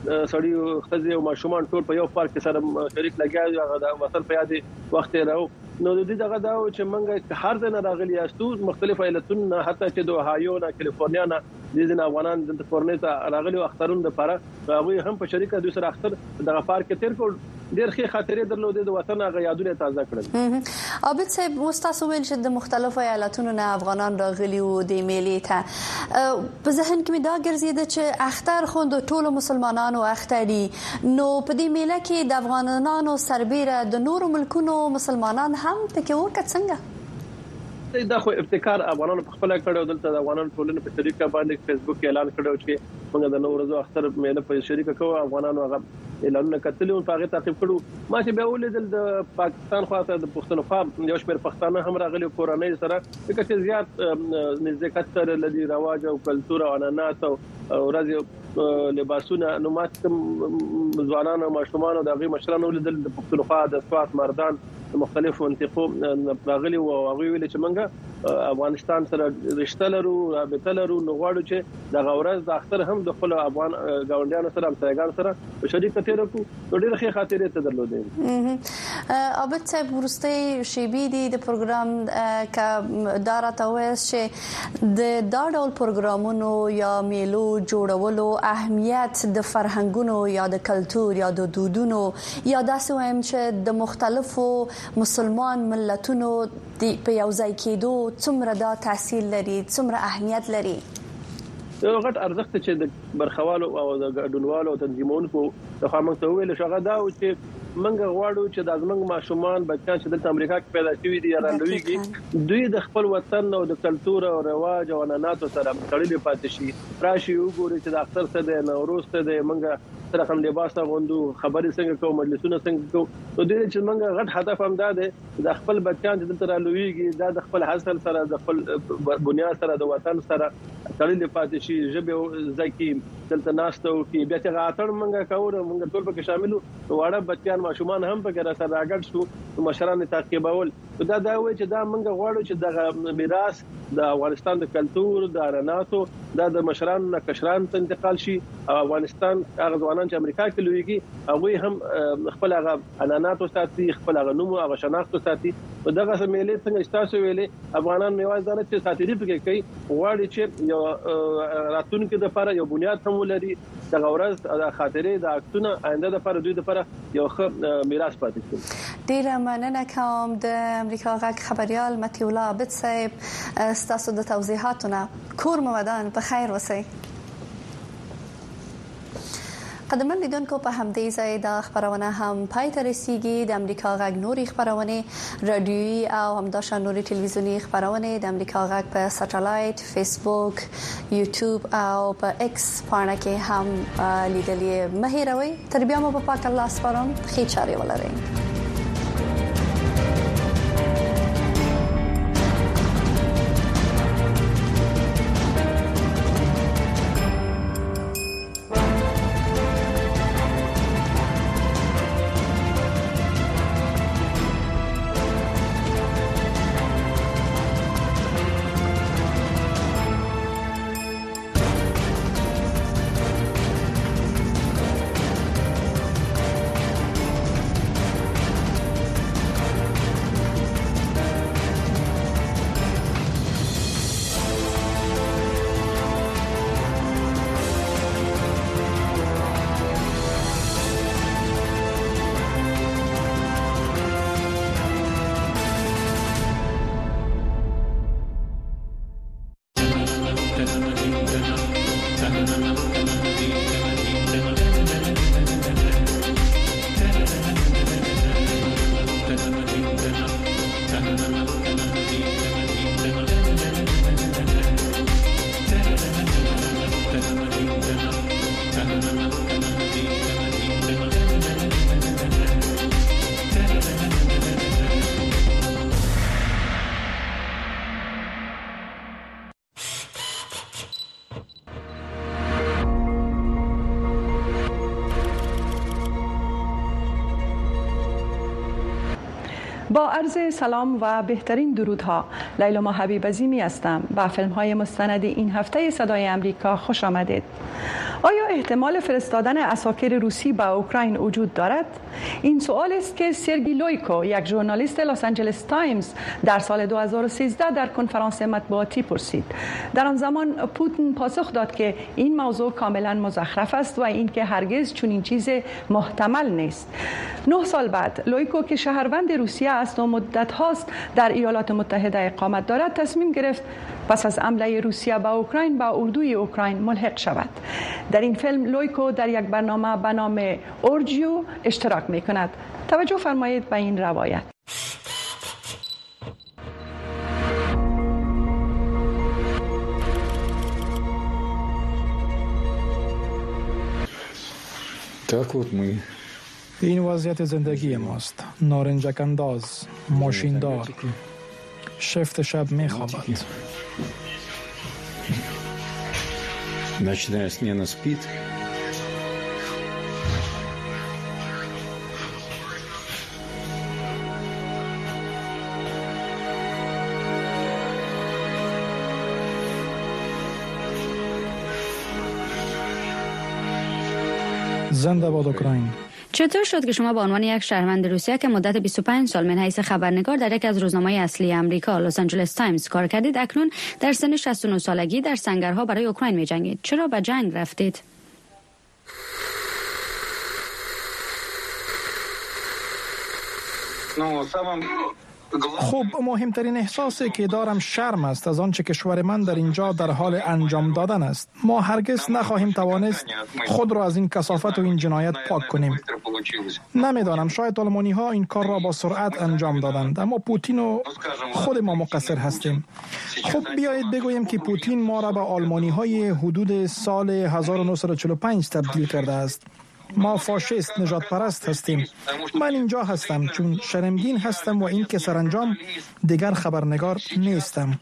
[SPEAKER 9] سړی خزي او ماشومان ټول په یو پارک سره شریک لګیا هغه د وصل په یاد وخت راو نو د دې دغه دا چې منګه هر ځای راغلي یاستو مختلف ایالتونو حتی چې د اوهایو نه کالیفورنیا نه د دې افغانان د کورنۍ ته راغلي اخترون د لپاره هغه هم په شریکه د سره اختر د پارک تیر کول ډېر ښه خاطرې درلودې د وطن هغه یادونه تازه کړل
[SPEAKER 1] عابد صاحب مستاسو ویل چې د مختلفو ایالتونو نه افغانان راغلي وو د میلې ته په ذهن کې مې دا ګرځېده چې اختر خو د ټولو مسلمانانو اختري نو په دې میله کې د افغانانو سربېره د نورو ملکونو مسلمانان هم پکې وکړ څنګه
[SPEAKER 9] دا خو ابتکار افغانانو په خپل کړو دلته د افغانانو ټولنې په طریقه باندې فیسبوک اعلان کړو چې موږ د نوروز اختر میله په شریکه کوو افغانانو هغه اعلانونه کتلو په هغه تعقیب کړو ما چې به ولیدل د پاکستان خواته د پښتونخوا یو شمېر پښتانه هم راغلي کورنۍ سره چې زیات نزدېکت سره لدی رواج او کلچر او عنعنات او ورځ لباسونه نو ماته ځوانانو ماشومان او دغه مشرانو لیدل د پښتونخوا د سوات مردان مختلفو منطقو راغلي او هغه ویل چې منګه افغانستان سره رشتہ لرو رابطه لرو نو غواړو چې د غورز د اختر هم د خپل افغان گاونډیانو سره همسایګانو سره په شریکه تیر کو ډېر ښه خاطرې ته درلودې
[SPEAKER 1] عابد صاحب ورسته شیبي د پروګرام کا دارا توس چې د ډول پروګرامونو یا میلو جوړولو اهمیت د فرهنګونو یا د کلچر یا د دودونو یا داسې وایم چې د مختلفو مسلمان ملتونو په یو ځای کېدو څومره دا تاثیر لري څومره اهمیت لري
[SPEAKER 9] یو غټ ارزښت چې د برخوالو او د ګډونوالو تنظیمونکو د خامنګ ته ویل شغه دا او چې منګه غواړو چې د ازمنګ ماشومان بچان چې د امریکا کې پیدا شوي دي راندويږي دوی د خپل وطن او د کلچر او رواج او عنعنات سره تړلې پاتې شي راشي وګوري چې د اختر څه د نوروز څه د منګه سره هم لباس غوندو خبرې څنګه کوو مجلسونه څنګه کوو نو د دې چې منګه غټ هدف هم دا دی د خپل بچان چې د ترالويږي دا د خپل حاصل سره د خپل بنیاد سره د وطن سره تړلې پاتې شي ژبه ځکه دلته ناشته او کې بیا چې غاټړ منګه کوو منګه ټول پکې شاملو واړه بچیان ماشومان هم پکې را سره راګډ شو مشران تعقیبول دا وایي چې دا منګه غواړو چې د میراث د افغانستان د کلچر د عنعناتو د مشران کشران ته انتقال شي افغانستان هغه ځوانان چې امریکا کې لویږي هغه هم خپل هغه عنعناتو ساتي خپل هغه نوم او شناخت ساتي دغه سمېلې څنګه تاسو ویلې افغانان میوازه نه چې ساتي پکې کوي غواړي چې یو راتلونکي د لپاره یو بنیاد هم ولري د غورز د خاطرې د اکتونه آینده لپاره دوی لپاره یو ښه میراث پاتې شي
[SPEAKER 1] ډیره مننه کوم د امریکا غږ خبريال متي الله عابد صاحب ستاسو د توضیحاتونه کور مودان په خیر وسی قدرمن لیدونکو په همدې ځای د خبرونه هم پای ته رسیدي د امریکا غږ نوري خبرونه رادیوي او همداشان نوري ټلویزیونی خبرونه د امریکا غږ په سټلایټ فیسبوک یوټیوب او په ایکس باندې کې هم لیدلې مهیروي تربیه مو په پاک الله سپارم خې چاري ولرئ
[SPEAKER 10] با عرض سلام و بهترین درودها، لیلا حبیب عظیمی هستم. با فیلم‌های مستند این هفته صدای امریکا خوش آمدید. آیا احتمال فرستادن عساکر روسی به اوکراین وجود دارد؟ این سوال است که سرگی لویکو، یک ژورنالیست لس آنجلس تایمز، در سال 2013 در کنفرانس مطبوعاتی پرسید. در آن زمان پوتین پاسخ داد که این موضوع کاملا مزخرف است و اینکه هرگز چنین چیز محتمل نیست. 9 سال بعد لویکو که شهروند روسیه است و مدت هاست در ایالات متحده اقامت دارد، تصمیم گرفت پس از حمله روسیه به اوکراین با اردوی اوکراین ملحق شود. در این فیلم لویکو در یک برنامه به نام اورجیو اشتراک می کند. توجه فرمایید به این روایت.
[SPEAKER 11] این وضعیت زندگی ماست. نارنجک انداز، ماشیندار، شفت شب می خوابد.
[SPEAKER 12] Ночная смена спит.
[SPEAKER 11] زنده باد اوکراین.
[SPEAKER 13] چطور شد که شما به عنوان یک شهروند روسیه که مدت 25 سال من حیث خبرنگار در یک از روزنامه‌های اصلی امریکا لس آنجلس تایمز کار کردید، اکنون در سن 69 سالگی در سنگرها برای اوکراین می‌جنگید؟ چرا به جنگ رفتید؟
[SPEAKER 11] خب، مهمترین احساسی که دارم شرم است از آنچه کشور من در اینجا در حال انجام دادن است. ما هرگز نخواهیم توانست خود را از این کثافت و این جنایت پاک کنیم. نمیدانم، شاید آلمانی ها این کار را با سرعت انجام دادند، اما پوتین و خود ما مقصر هستیم. خب بیایید بگوییم که پوتین ما را به آلمانی های حدود سال 1945 تبدیل کرده است. ما فاشیست نجات پرست هستیم. من اینجا هستم چون شرمگین هستم و این که سرانجام دیگر خبرنگار نیستم.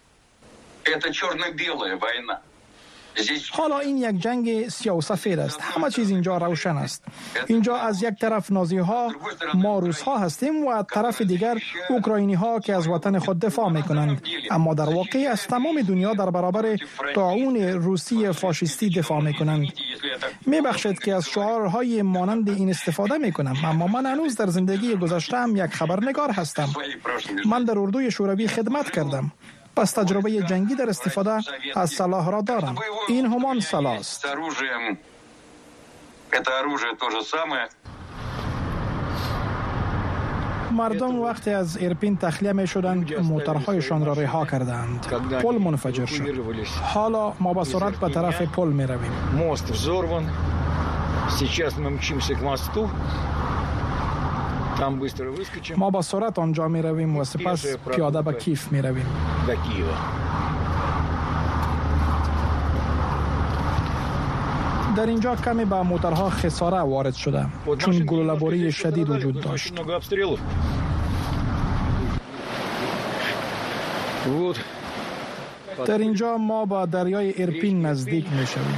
[SPEAKER 11] حالا این یک جنگ سیاه و سفید است. همه چیز اینجا روشن است. اینجا از یک طرف نازی ها، ما روس ها هستیم و از طرف دیگر اوکراینی ها که از وطن خود دفاع می کنند. اما در واقع از تمام دنیا در برابر طاعون روسی فاشیستی دفاع می کنند. می بخشید که از شعارهای مانند این استفاده می کنم، اما من هنوز در زندگی گذشته‌ام یک خبرنگار هستم. من در اردوی شوروی خدمت کردم. پس تجربه جنگی در استفاده از سلاح را دارم. این همان سلاح است. مردم وقتی از ایرپین تخلیه می شدند موترهایشان را رها کردند. پل منفجر شد. حالا ما با سرعت به طرف پل می رویم.
[SPEAKER 12] موست взорван. Сейчас мы мчимся к мосту.
[SPEAKER 11] ما با سرعت آنجا می رویم و سپس پیاده به کیف می رویم. در اینجا کمی به موترها خساره وارد شده چون گلوله‌باری شدید وجود داشت. در اینجا ما با دریای ایرپین نزدیک می شویم.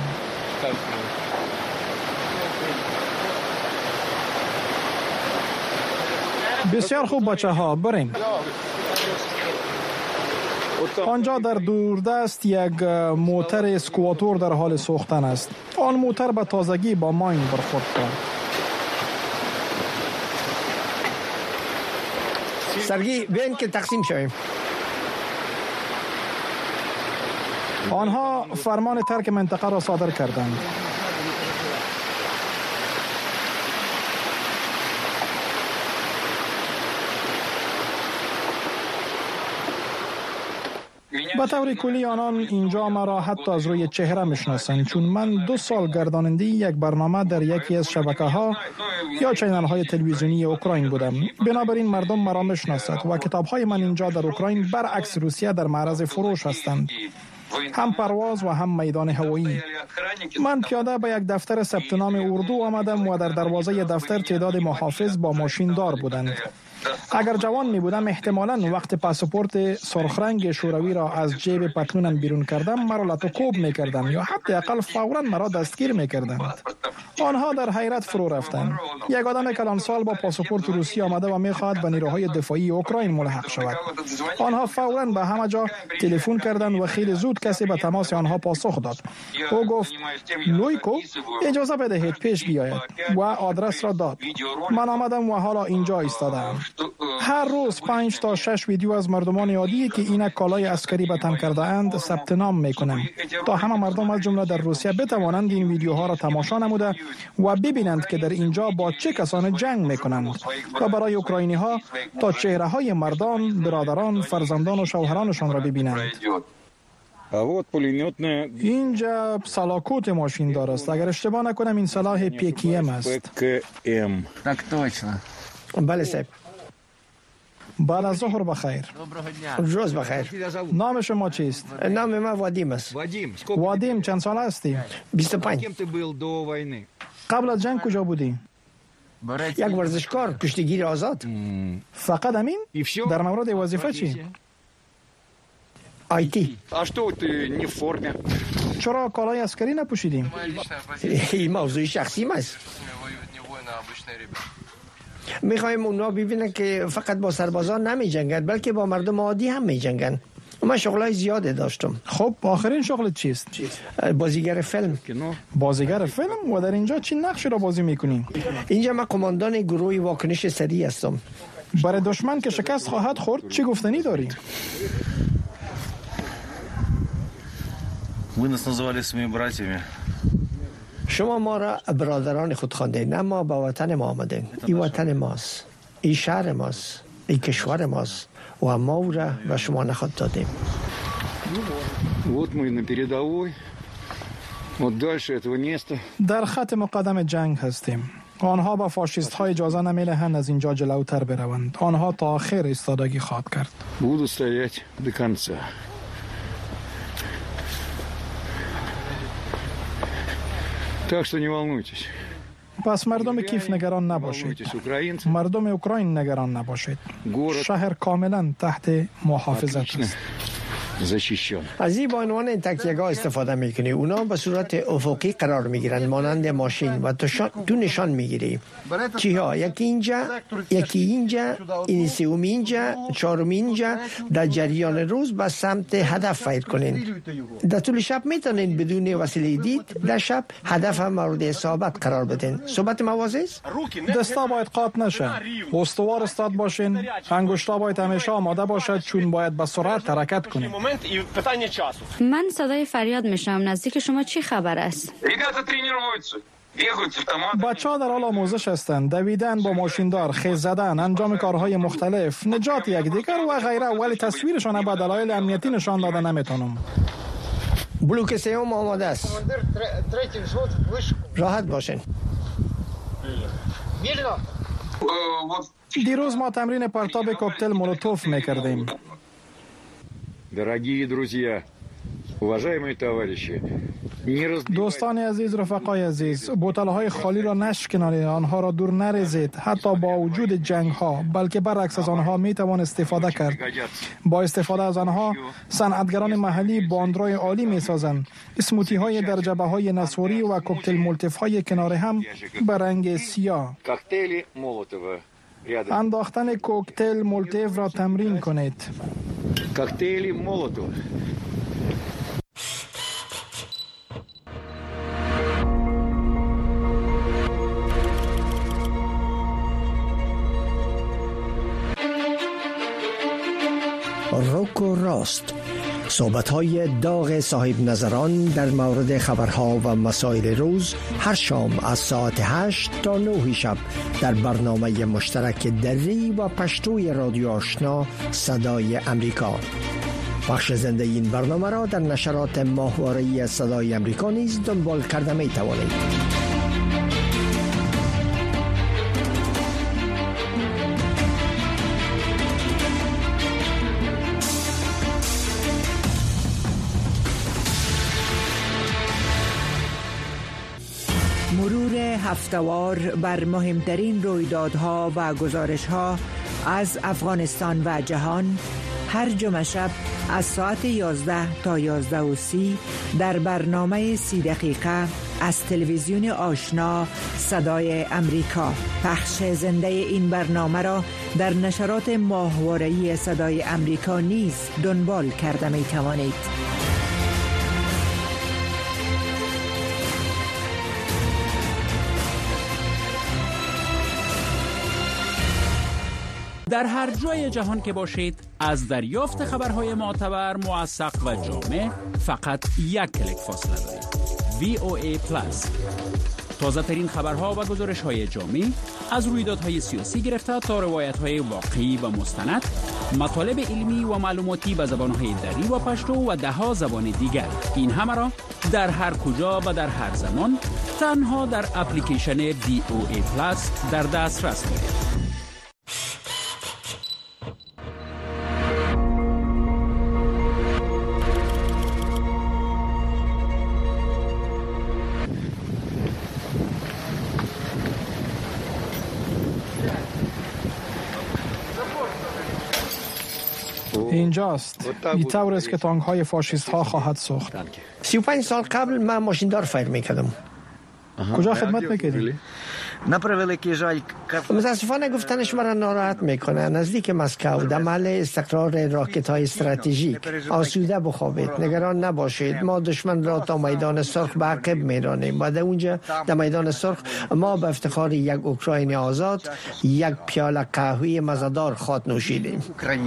[SPEAKER 11] بسیار خوب بچه ها، بریم. آنجا در دوردست یک موتر اسکواتور در حال سوختن است. آن موتر به تازگی با ماین برخورد کرد.
[SPEAKER 14] سرگی بین که تقسیم شویم.
[SPEAKER 11] آنها فرمان ترک منطقه را صادر کردند. به طور کلی آنان اینجا مرا حتی از روی چهره میشناسند چون من 2 سال گرداننده یک برنامه در یکی از شبکه‌ها یا چینل های تلویزیونی اوکراین بودم. بنابراین مردم مرا میشناسند و کتاب‌های من اینجا در اوکراین برعکس روسیه در معرض فروش هستند. هم پرواز و هم میدان هوایی. من پیاده به یک دفتر ثبت نام اردو آمدم و در دروازه دفتر تعداد محافظ با ماشین دار بودند. اگر جوان می بودم احتمالاً وقت پاسپورت سرخ رنگ شوروی را از جیب پتلونم بیرون کردم مرا لطو کوب می کردم یا حتی اقل فوراً مرا دستگیر می کردند. آنها در حیرت فرو رفتند. یک آدم کلان سال با پاسپورت روسی آمده و می‌خواهد به نیروهای دفاعی اوکراین ملحق شود. آنها فوراً به همه جا تلفن کردند و خیلی زود کسی به تماس آنها پاسخ داد. او گفت لویکو اجازه بدهید پیش بیاید و آدرس را داد. من آمدم و حالا اینجا ایستادم. هر روز 5 تا 6 ویدیو از مردمان عادی که اینک کالای عسکری به تن کرده اند ثبت نام میکنم تا همه مردم از جمله در روسیه بتوانند این ویدیوها را تماشا نموده و ببینند که در اینجا با چه کسانی جنگ میکنند و برای اوکراینی ها تا چهره های مردان، برادران، فرزندان و شوهرانشان را ببینند. اینجا سلاکوت ماشین دار است. اگر اشتباه نکنم این سلاح PKM است.
[SPEAKER 14] بله صاحب.
[SPEAKER 11] بعد از ظهر بخیر.
[SPEAKER 14] روز بخیر.
[SPEAKER 11] نام شما چیست؟
[SPEAKER 14] نام من وادیم است.
[SPEAKER 11] وادیم چند سال هستی؟
[SPEAKER 14] 25.
[SPEAKER 11] قبل از جنگ کجا بودی؟
[SPEAKER 14] یک ورزشکار کشتیگیر آزاد.
[SPEAKER 11] فقط همین؟ در مورد وظیفه چی؟
[SPEAKER 14] آیتی.
[SPEAKER 11] چرا کالای عسکری نپوشیدیم؟
[SPEAKER 14] این موضوع شخصی است. میخوایم اونا ببینن که فقط با سربازان نمی جنگن بلکه با مردم عادی هم می جنگن. من شغلای زیاده داشتم.
[SPEAKER 11] خب آخرین شغلت چیست؟
[SPEAKER 14] بازیگر فیلم.
[SPEAKER 11] بازیگر فیلم؟ و در اینجا چی نقشی را بازی میکنی؟
[SPEAKER 14] اینجا من قماندان گروه واکنش سریع هستم.
[SPEAKER 11] برای دشمن که شکست خواهد خورد چی گفتنی داری؟
[SPEAKER 15] Вы нас называли своими братьями.
[SPEAKER 14] شما ما را برادران خود خواندید، اما به وطن ما آمدیم. این وطن ماست، این شهر ماست، این کشور ماست و ما او را به شما نخود دادیم.
[SPEAKER 11] در خط مقدم جنگ هستیم. آنها با فاشیست های اجازه نمی‌دهند از اینجا جلوتر بروند. آنها تا آخر ایستادگی خواهد کرد.
[SPEAKER 12] Буду стоять до конца. Так что не волнуйтесь.
[SPEAKER 11] پس مردم کیف نگران نباشید. مردم اوکراین نگران نباشید. شهر کاملا تحت محافظت است.
[SPEAKER 14] از این عنوان تکیه‌گاه استفاده میکنی. اونا به صورت افقی قرار میگیرن مانند ماشین و تو نشان میگیری چیها، یکی اینجا، این سوم اینجا، چهارم اینجا. در جریان روز به سمت هدف فیر کنین. در طول شب میتونین بدون وسیله دید در شب هدف مورد اصابت قرار بدین. صحبت مواضع
[SPEAKER 11] دستا باید قاط نشه. استوار استاد باشین. انگشتا باید همیشه آماده باشد چون باید به سرعت حرکت کنین.
[SPEAKER 13] من صدای فریاد میشم. نزدیک شما چی خبر است؟
[SPEAKER 11] بچه ها در حال آموزش هستند. دویدن با ماشیندار، خیز زدن، انجام کارهای مختلف، نجات یکدیگر و غیره. ولی تصویرشان به دلایل امنیتی نشان داده نمیتونم.
[SPEAKER 14] بلوک سوم آماده است. راحت باشین.
[SPEAKER 11] دیروز ما تمرین پرتاب کوکتل مولوتوف میکردیم.
[SPEAKER 12] Дорогие друзья, уважаемые товарищи,
[SPEAKER 11] دوستان عزیز، رفقای عزیز، بوتل‌های خالی را نشکنانید، آنها را دور نریزید. حتی با وجود جنگ‌ها، بلکه برعکس از آنها میتوان استفاده کرد. با استفاده از آنها صنعتگران محلی باندرای عالی میسازند. اسموتی‌های در جبهه‌های نسواری و کوکتل مولتوف‌های کنار هم به رنگ سیاه. انداختن کوکتل مولتوف را تمرین کنید.
[SPEAKER 12] коктейли Молотов.
[SPEAKER 14] روک و راست، صحبت‌های داغ صاحب نظران در مورد خبرها و مسائل روز هر شام از ساعت 8 تا 9 شب در برنامه مشترک دری و پشتوی رادیو آشنا صدای امریکا. بخش زنده این برنامه را در نشرات ماهواره‌ای صدای امریکا نیز دنبال کرده می توانید.
[SPEAKER 16] مرور هفته‌وار بر مهمترین رویدادها و گزارش‌ها از افغانستان و جهان هر جمعه شب از ساعت 11 تا 11:30 در برنامه 30 دقیقه از تلویزیون آشنا صدای امریکا. پخش زنده این برنامه را در نشرات ماهواره‌ای صدای امریکا نیز دنبال کرده می توانید.
[SPEAKER 17] در هر جای جهان که باشید از دریافت خبرهای معتبر، موثق و جامع فقط یک کلیک فاصله دارید. VOA Plus. تازه ترین خبرها و گزارش های جامع از رویدادهای سیاسی گرفته تا روایت های واقعی و مستند، مطالب علمی و معلوماتی به زبانهای دری و پشتو و دهها زبان دیگر. این همه را در هر کجا و در هر زمان تنها در اپلیکیشن VOA Plus در دسترس دارید.
[SPEAKER 11] اینجاست. این طور است که تانک های فاشیست ها خواهد سوخت.
[SPEAKER 14] 35 سال قبل من ماشیندار فایر میکردم.
[SPEAKER 11] کجا خدمت میکردی؟
[SPEAKER 14] متاسفانه گفتنش مرا ناراحت میکنه. نزدیک مسکو، در محل استقرار راکت های استراتژیک. آسوده بخوابید، نگران نباشید. ما دشمن را تا میدان سرخ به عقب میرانیم. بعد اونجا در میدان سرخ ما به افتخار یک اوکراین آزاد یک پیاله قهوه مزه‌دار خود نوشیدیم.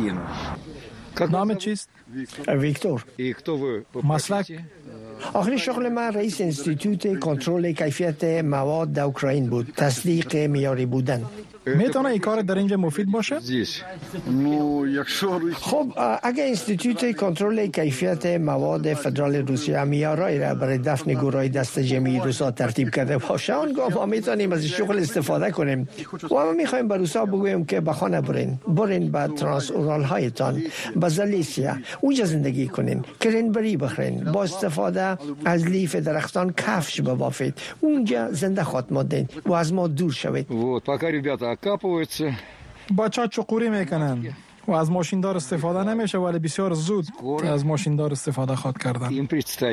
[SPEAKER 11] نامت چیست؟
[SPEAKER 14] ویکتور.
[SPEAKER 11] مسلک؟
[SPEAKER 14] آخرین شغل من رئیس انستیتوت کنترل کیفیت مواد در اوکراین بود. تصدیق معیاری بودن.
[SPEAKER 11] میتونه این کار در اینجا مفید باشه؟
[SPEAKER 14] خب اگه انستیتوت کنترل کیفیت مواد فدرال روسیه معیارایی را برای دفن گروهی دست جمعی روسا ترتیب کرده باشه، آنگاه ما میتونیم از شغل استفاده کنیم. و ما میخوایم به روسا بگوییم که به خانه برین به ترانس اورال هایتان، به زالیسیا، اونجا زندگی کنین، کرنبری بخورین، با استفاده از لیف درختان کفش ببافید، اونجا زنده خاتمه دین و از ما دور شوید.
[SPEAKER 11] بچه چقوری میکنن و از ماشیندار استفاده نمیشه، ولی بسیار زود از ماشیندار استفاده خواهد کردن.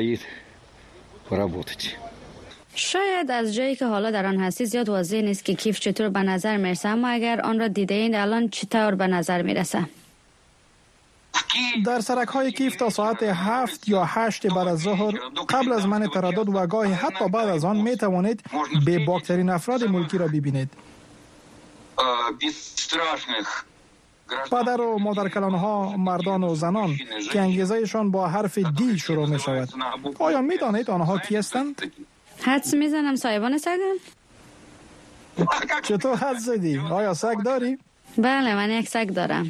[SPEAKER 13] شاید از جایی که حالا در آن هستی زیاد واضح نیست که کیف چطور به نظر میرسه، اما اگر آن را دیده این الان چطور به نظر میرسه؟
[SPEAKER 11] در سرک های کیف تا ساعت 7 یا 8 بعد از ظهر قبل از من تردد و گاهی حتی بعد از آن می توانید به باکترین افراد ملکی را ببینید. پدر و مادر کلانها، مردان و زنان که انگیزهشان با حرف دی شروع می شود. آیا می دانید آنها کی هستند؟
[SPEAKER 13] حدس می زنم صاحبان سگن؟
[SPEAKER 11] چطور حدس زدی؟ آیا سگ داری؟
[SPEAKER 13] بله، من یک سگ دارم.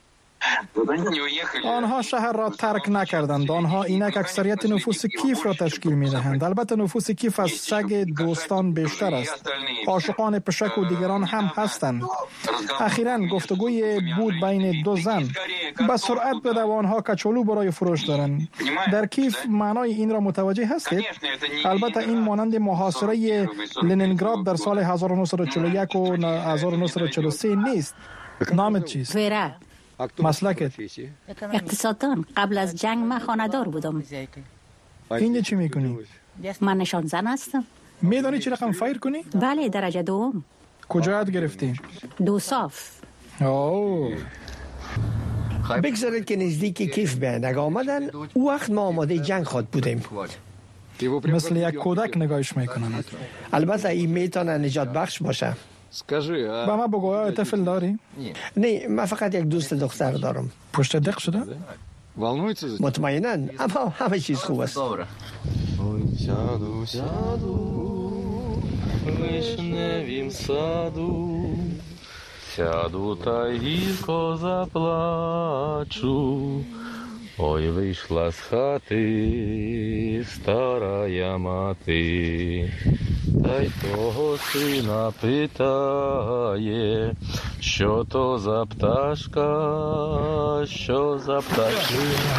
[SPEAKER 11] آنها شهر را ترک نکردند. آنها اینک اکثریت نفوس کیف را تشکیل می دهند. البته نفوس کیف از سگ دوستان بیشتر است. عاشقان پشک و دیگران هم هستند. اخیراً گفتگوی بود بین دو زن. به سرعت به آنها کچولو برای فروش دارند. در کیف معنای این را متوجه هستید؟ البته این مانند محاصره لنینگراد در سال 1941 و 1943 نیست. نامت چیست؟
[SPEAKER 18] ویرا.
[SPEAKER 11] مسلکت؟
[SPEAKER 18] اقتصاددان. قبل از جنگ من خانه‌دار بودم.
[SPEAKER 11] اینجا چی میکنی؟
[SPEAKER 18] من نشان زن هستم.
[SPEAKER 11] میدانی چی رقم فایر کنی؟
[SPEAKER 18] بله، درجه دوم.
[SPEAKER 11] کجا یاد گرفتی؟
[SPEAKER 18] دوصاف.
[SPEAKER 11] اوه.
[SPEAKER 14] بگذارید که نزدیک کیف بیاین. اگه آمدن او وقت ما آماده جنگ خود بودیم.
[SPEAKER 11] مثل یک کودک نگاهش میکنن.
[SPEAKER 14] البته این میتونه نجات بخش باشه.
[SPEAKER 11] با ما بگو آیا طفل داری؟
[SPEAKER 14] نه، من فقط یک دوست دختر دارم.
[SPEAKER 11] پشت دق شده؟
[SPEAKER 14] مطمئناً، اما همه چیز خوب است.
[SPEAKER 19] Сяду та гірко заплачу, ой, вийшла з хати старая мати, та й того сина питає, що то за пташка, що за пташина.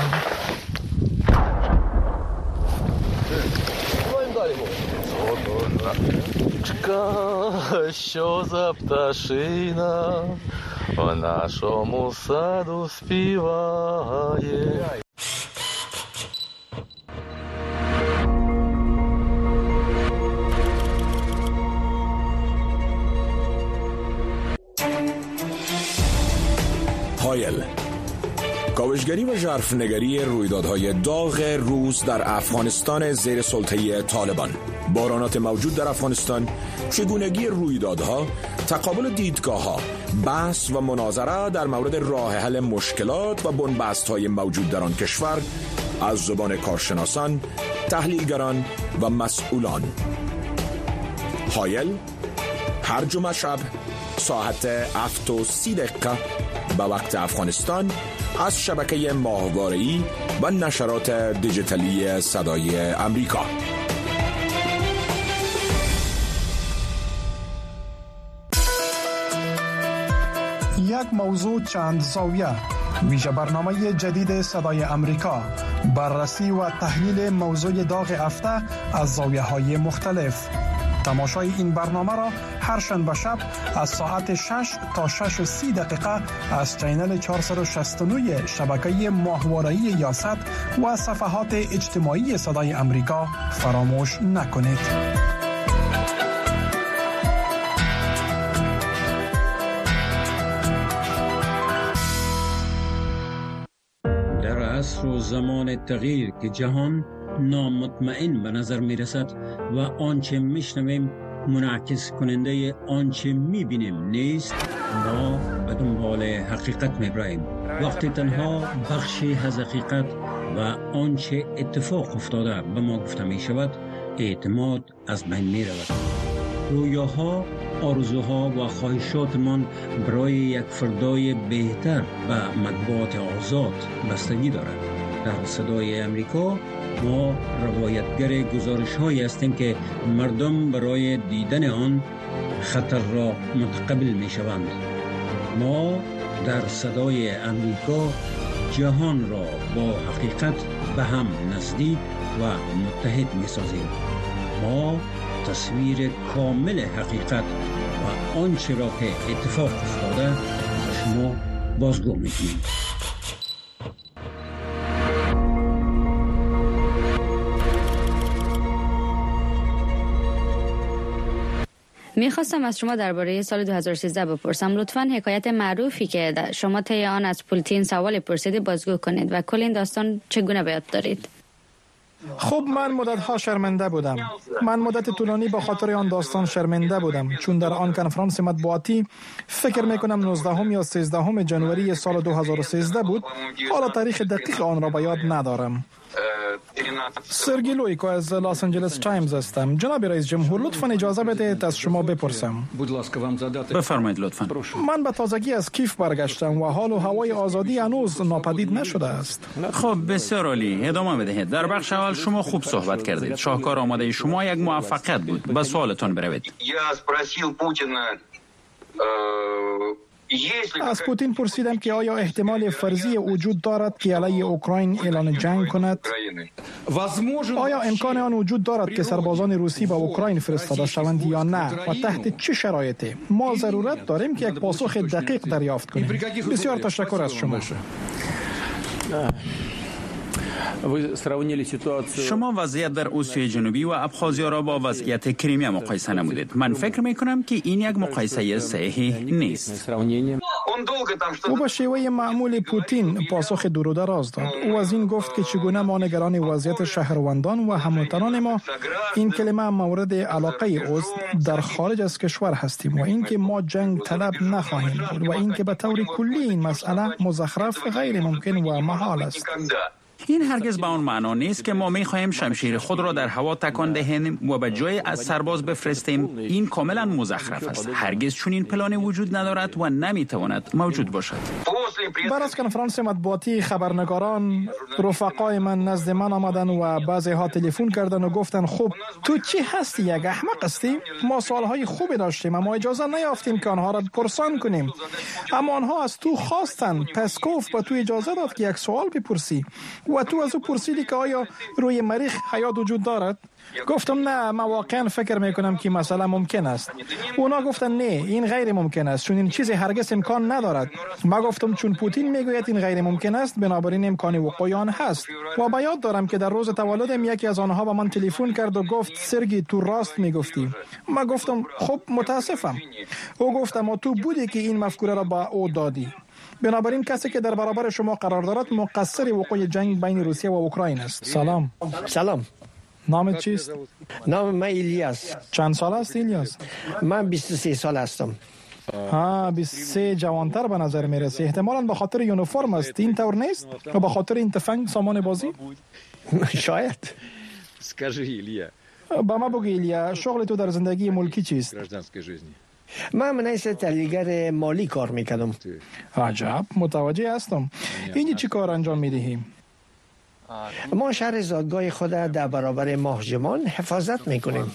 [SPEAKER 19] Що за пташина в нашому саду співає.
[SPEAKER 20] نمایشگری و ژرفنگری رویدادهای داغ روز در افغانستان زیر سلطه طالبان، بحرانات موجود در افغانستان، چگونگی رویدادها، تقابل دیدگاه‌ها، بحث و مناظره در مورد راه حل مشکلات و بنبست‌های موجود در آن کشور از زبان کارشناسان، تحلیلگران و مسئولان. حایل هر جمعه شب ساعت 7:30 به وقت افغانستان از شبکه ماهواره‌ای و نشرات دیجیتالی صدای امریکا.
[SPEAKER 11] یک موضوع چند زاویه، ویژه برنامه جدید صدای امریکا، بررسی و تحلیل موضوع داغ هفته از زاویه‌های مختلف. تماشای این برنامه را هر شنبه شب از ساعت 6 تا 6:30 از چینل 469 شبکه ماهواره‌ای یاست و صفحات اجتماعی صدای امریکا فراموش نکنید.
[SPEAKER 21] در عصر و زمان تغییر که جهان نامطمئن به نظر می رسد و آنچه می شنویم منعکس کننده آنچه می بینیم نیست، ما به دنبال حقیقت می براییم. وقتی تنها بخشی از حقیقت و آنچه اتفاق افتاده به ما گفته می شود، اعتماد از بین می رود. رویاها، آرزوها و خواهشاتمان برای یک فردای بهتر و مطبوعات آزاد بستگی دارد. در صدای امریکا ما روایتگر گزارش‌هایی هستیم که مردم برای دیدن آن خطر را متقبل می‌شوند. ما در صدای امریکا جهان را با حقیقت به هم نزدیک و متحد می‌سازیم. ما تصویر کامل حقیقت و آنچه را که اتفاق افتاده به شما بازگو می‌کنیم.
[SPEAKER 13] میخواستم از شما درباره سال 2013 بپرسم. لطفاً حکایت معروفی که شما طی آن از پوتین سوال پرسیده بازگو کنید و کل این داستان چگونه به یاد دارید؟
[SPEAKER 11] خب من مدت‌ها شرمنده بودم. من مدت طولانی به خاطر آن داستان شرمنده بودم، چون در آن کنفرانس مطبوعاتی فکر می‌کنم 19 یا 13 ژانویه سال 2013 بود. حالا تاریخ دقیق آن را به یاد ندارم. سرگی لویکو از لاس آنجلس تایمز هستم. جناب رئیس جمهور، لطفاً اجازه بدهید از شما بپرسم.
[SPEAKER 17] بفرمایید لطفاً.
[SPEAKER 11] من به تازگی از کیف برگشتم و حال و هوای آزادی هنوز ناپدید نشده است.
[SPEAKER 17] خب بسیار عالی، ادامه بدهید. در بخش اول شما خوب صحبت کردید. شاهکار آماده شما یک موفقیت بود. به سوالتون بروید.
[SPEAKER 11] از پوتین پرسیدم که آیا احتمال فرضی وجود دارد که علیه اوکراین اعلان جنگ کند؟ آیا امکان آن وجود دارد که سربازان روسی به اوکراین فرستاده شوند یا نه و تحت چه شرایطی؟ ما ضرورت داریم که یک پاسخ دقیق دریافت کنیم. بسیار تشکر از شما.
[SPEAKER 17] شما وضعیت در اوسیای جنوبی و ابخازیا را با وضعیت کریمیا مقایسه نمودید. من فکر می‌کنم که این یک مقایسه صحیح نیست.
[SPEAKER 11] او به شیوه معمول پوتین پاسخ دور و دراز داد. او از این گفت که چگونه ما نگران وضعیت شهروندان و هموطنان ما، این کلمه مورد علاقه اوست، در خارج از کشور هستیم و اینکه ما جنگ طلب نخواهیم بود و اینکه به طور کلی این مسئله مزخرف، غیر ممکن و محال است.
[SPEAKER 17] این هرگز به آن معنا نیست که ما می‌خواهیم شمشیر خود را در هوا تکان دهیم و به جای از سرباز بفرستیم. این کاملا مزخرف است. هرگز چنین پلانی وجود ندارد و نمی‌تواند موجود باشد.
[SPEAKER 11] بعد از کنفرانس مطبوعاتی خبرنگاران رفقای من نزد من آمدن و بعضی ها تلفن کردن و گفتن خب تو چی هستی، یک احمق هستی؟ ما سوالهای خوبی داشتیم اما اجازه نیافتیم که آنها را پرسان کنیم. اما آنها از تو خواستن. پسکوف به تو اجازه داد که یک سوال بپرسی و تو از او پرسیدی که آیا روی مریخ حیات وجود دارد؟ گفتم نه، من واقعا فکر میکنم که مسئله ممکن است. اونا گفتن نه، این غیر ممکن است، چون این چیزی هرگز امکان ندارد. ما گفتم چون پوتین میگوید این غیر ممکن است، بنابراین امکان وقوع آن هست. و به یاد دارم که در روز تولدم یکی از آنها به من تلفن کرد و گفت سرگی تو راست میگفتی. ما گفتم خب متاسفم. او گفت اما تو بودی که این مفکوره را به او دادی. بنابراین کسی که در برابر شما قرار دارد مقصر وقوع جنگ بین روسیه و اوکراین است. سلام.
[SPEAKER 14] سلام.
[SPEAKER 11] نامت چیست؟
[SPEAKER 14] نام من ایلیاس.
[SPEAKER 11] چند سال است ایلیاس؟
[SPEAKER 14] من 23 سال هستم.
[SPEAKER 11] 23 جوانتر به نظر میرسی. احتمالاً به خاطر یونیفرم است. این طور نیست؟ و به خاطر این تفنگ سامان بازی؟
[SPEAKER 14] شاید.
[SPEAKER 11] با ما بگو ایلیا، شغل تو در زندگی ملکی چیست؟
[SPEAKER 14] من منیس تحلیلگر مالی کار میکردم.
[SPEAKER 11] عجب، متوجه هستم. اینی چی کار انجام میدهیم؟
[SPEAKER 14] ما شهر زادگاه خود در برابر مهاجمان حفاظت میکنیم.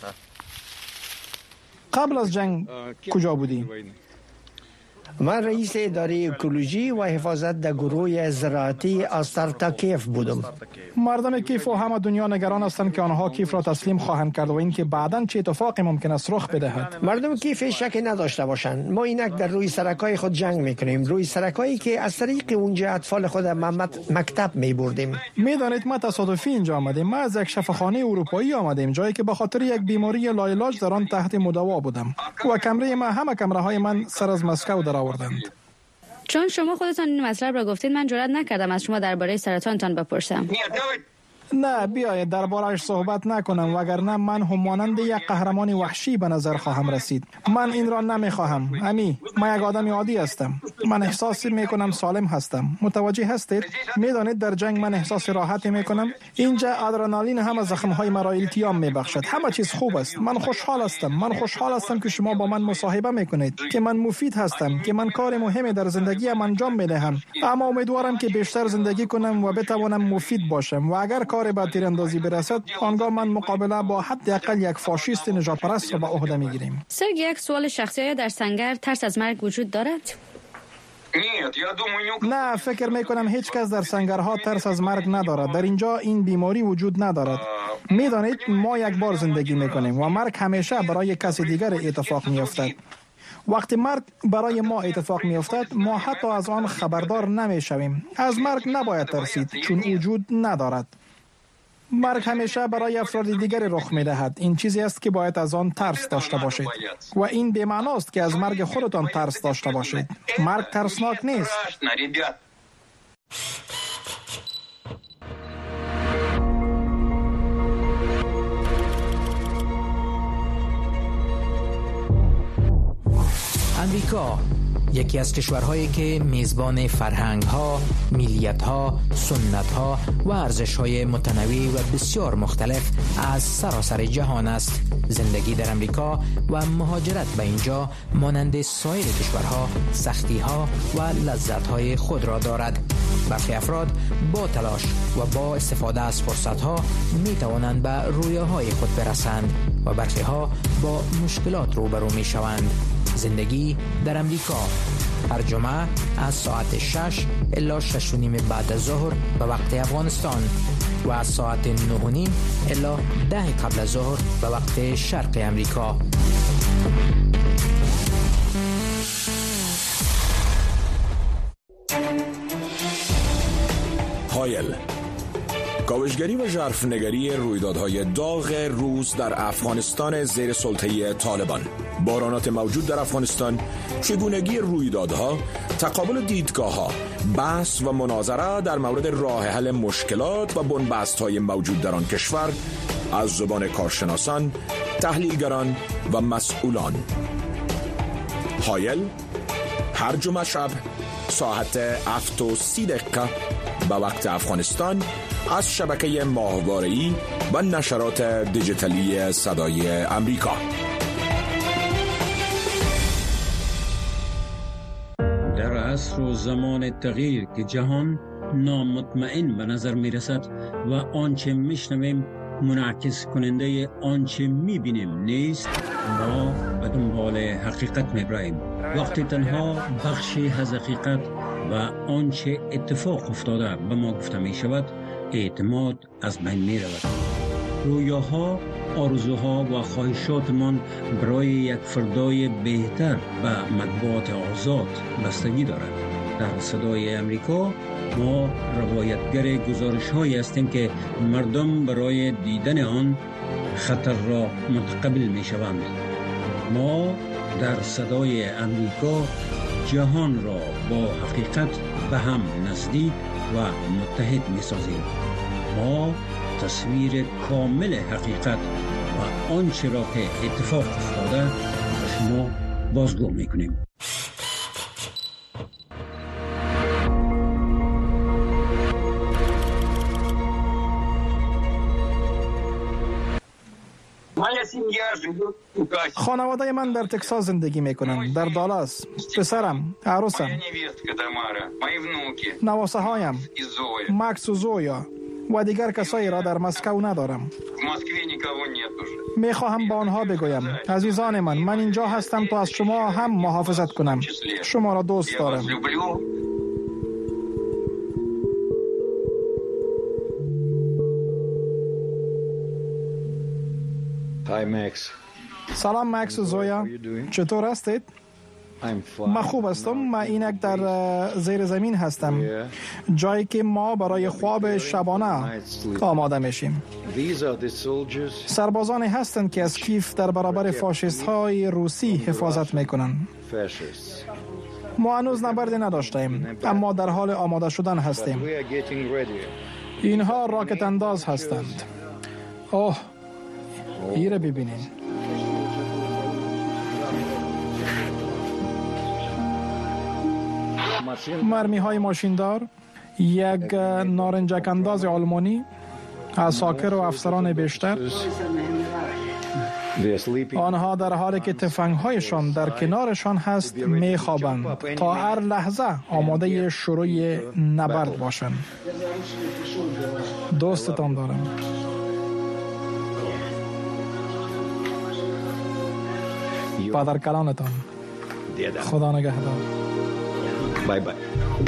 [SPEAKER 11] قبل از جنگ کجا بودیم؟
[SPEAKER 14] من رئیس اداره اکولوژی و حفاظت در گروه زراعتی آستارتا کیف بودم.
[SPEAKER 11] مردم کیف و همه دنیا نگران هستند که آنها کیف را تسلیم خواهند کرد و اینکه بعداً چه اتفاقی ممکن است رخ بدهد.
[SPEAKER 14] مردم کیف شک نداشته باشند. ما اینک در روی سرکای خود جنگ میکنیم، روی سرکایی که از طریق اونجا اطفال خود مکتب میبردیم.
[SPEAKER 11] میدانید ما تصادفی اینجا آمدیم. ما از یک شفاخانه اروپایی آمدیم، جایی که به خاطر یک بیماری لاعلاج در آن تحت مداوا بودم و کمره ما همه کمره های من سر از مسکو در آوردند.
[SPEAKER 13] چون شما خودتان این مطلب را گفتید، من جرئت نکردم از شما درباره سرطانتان بپرسم.
[SPEAKER 11] نه، بیایید درباره‌اش صحبت نکنم، وگرنه من همانند یک قهرمان وحشی به نظر خواهم رسید. من این را نمیخواهم. امی، من یک آدم عادی هستم. من احساس میکنم سالم هستم. متوجه هستید؟ میدانید در جنگ من احساس راحتی میکنم. اینجا آدرنالین هم از زخم‌های مرا التیام میبخشد. همه چیز خوب است. من خوشحال هستم. من خوشحال هستم که شما با من مصاحبه میکنید، که من مفید هستم، که من کار مهمی در زندگیم انجام میدهم. اما امیدوارم که بیشتر زندگی کنم و بتوانم مفید باشم و اگر کار به تیراندازی برسد، آنگاه من مقابله با حداقل یک فاشیست نجات پرست را به عهده میگیریم.
[SPEAKER 13] سرگی، یک سوال شخصی، در سنگر ترس از مرگ وجود دارد؟
[SPEAKER 11] نه، فکر میکنم هیچ کس در سنگرها ترس از مرگ ندارد. در اینجا این بیماری وجود ندارد. میدانید ما یک بار زندگی میکنیم و مرگ همیشه برای کسی دیگر اتفاق میافتد. وقتی مرگ برای ما اتفاق میافتد، ما حتی از آن خبردار نمیشویم. از مرگ نباید ترسید، چون وجود ندارد. مرگ همیشه برای افراد دیگری رخ می‌دهد. این چیزی است که باید از آن ترس داشته باشید و این به معنی است که از مرگ خودتان ترس داشته باشید. مرگ ترسناک نیست.
[SPEAKER 3] امریکا یکی از کشورهایی که میزبان فرهنگ‌ها، ملیت‌ها، سنت‌ها و ارزش‌های متنوع و بسیار مختلف از سراسر جهان است. زندگی در امریکا و مهاجرت به اینجا مانند سایر کشورها سختی‌ها و لذت‌های خود را دارد. برخی افراد با تلاش و با استفاده از فرصت‌ها می‌توانند به رویاهای خود برسند و برخی‌ها با مشکلات روبرو می‌شوند. زندگی در امریکا هر جمعه از ساعت 6 الی 6:30 بعد از ظهر به وقت افغانستان و از ساعت 9:30 الی 10 قبل از ظهر به وقت شرق امریکا.
[SPEAKER 20] هایل، کاوشگری و ژرفنگری رویدادهای داغ روز در افغانستان زیر سلطه طالبان، بارانات موجود در افغانستان، چگونگی رویدادها، تقابل دیدگاه‌ها، بحث و مناظره در مورد راه حل مشکلات و بنبست‌های موجود در آن کشور از زبان کارشناسان، تحلیلگران و مسئولان. هایل هر جمعه شب ساعت 7:30 به وقت افغانستان از شبکه ماهواره‌ای و نشرات دیجیتالی صدای امریکا.
[SPEAKER 21] در عصر و زمان تغییر که جهان نامطمئن به نظر می رسد و آنچه می شنویم منعکس کننده آنچه می بینیم نیست، ما به دنبال حقیقت می براییم. وقتی تنها بخشی از حقیقت و آنچه اتفاق افتاده به ما گفته می شود، اعتماد از بین می رود. رویاها، آرزوها و خواهشاتمان برای یک فردای بهتر به مطبوعات آزاد بستگی دارد. در صدای امریکا ما روایتگر گزارش هایی هستیم که مردم برای دیدن آن خطر را متقبل می شوند. ما در صدای امریکا جهان را با حقیقت به هم نزدیک و متحد می سازیم. ما تصویر کامل حقیقت و آنچه را که اتفاق افتاده به شما بازگو می کنیم.
[SPEAKER 11] خانواده من در تکساس زندگی میکنند، در دالاس. پسرم، عروسم، نواسه هایم، مکس و زویا و دیگر کسایی را در مسکو ندارم. میخواهم با آنها بگویم عزیزان من اینجا هستم تا از شما هم محافظت کنم. شما را دوست دارم. سلام مکس و زویا، چطور هستید؟ من خوب هستم. من اینک در زیر زمین هستم، جایی که ما برای خواب شبانه آماده میشیم. سربازانی هستند که از کیف در برابر فاشیست های روسی حفاظت میکنند. ما هنوز نبردی نداشتیم، اما در حال آماده شدن هستیم. اینها راکت انداز هستند. اوه، ایره ببینید. مرمی های ماشیندار، یک نارنجک انداز آلمانی، عساکر و افسران بیشتر. آنها در حالی که تفنگ هایشان در کنارشان هست میخوابند تا هر لحظه آماده شروع نبرد باشند. دوستتان دارم. پدر کلانتان. خدا نگهدار.
[SPEAKER 2] بای بای.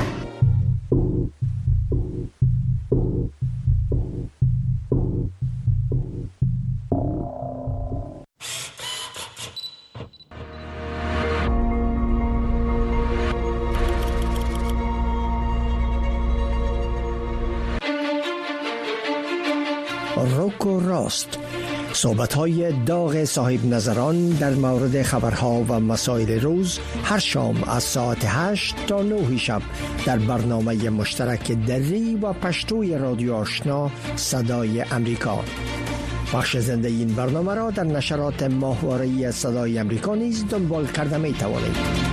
[SPEAKER 14] روک و راست، صحبت‌های داغ صاحب نظران در مورد خبرها و مسائل روز، هر شام از ساعت 8 تا 9 شب در برنامه مشترک دری و پشتوی رادیو آشنا صدای امریکا. بخش زنده این برنامه را در نشرات ماهواره‌ای صدای امریکا نیز دنبال کرده می توانید.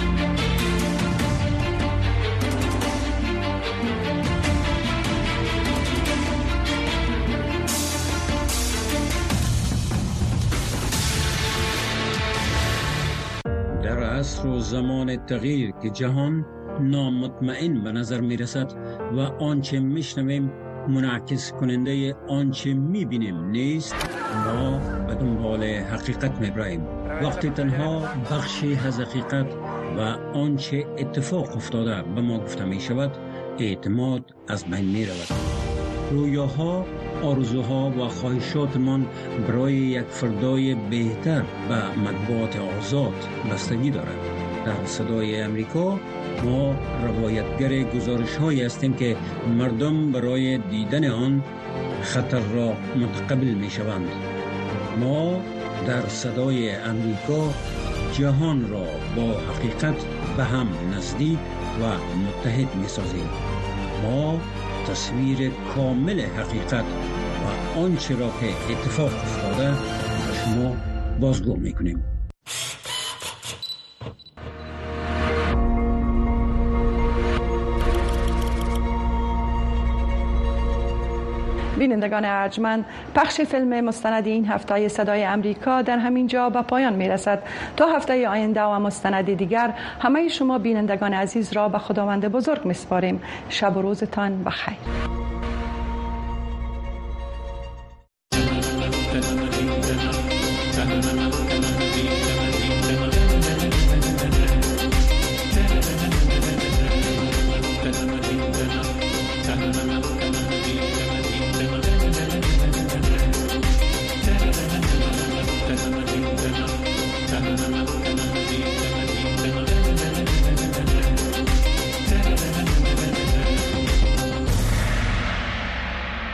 [SPEAKER 21] عصر و زمان تغییر که جهان نامطمئن به نظر می رسد و آنچه می شنویم منعکس کننده آنچه می بینیم نیست، ما به دنبال حقیقت می براییم. وقتی تنها بخشی از حقیقت و آنچه اتفاق افتاده به ما گفته می شود، اعتماد از بین می رود. رویاها، آرزوها و خواهشاتمان برای یک فردای بهتر و مطبوعات آزاد بستگی دارد. در صدای امریکا ما روایتگر گزارش هایی هستیم که مردم برای دیدن آن خطر را متقبل می شوند. ما در صدای امریکا جهان را با حقیقت به هم نزدیک و متحد می سازیم. ما تصویر کامل حقیقت و آنچه را که اتفاق افتاده به شما بازگو میکنیم.
[SPEAKER 10] بینندگان ارجمند، پخش فیلم مستند این هفته صدای امریکا در همین جا به پایان می رسد. تا هفته آینده و مستند دیگر، همه شما بینندگان عزیز را به خداوند بزرگ می سپاریم. شب و روزتان بخیر.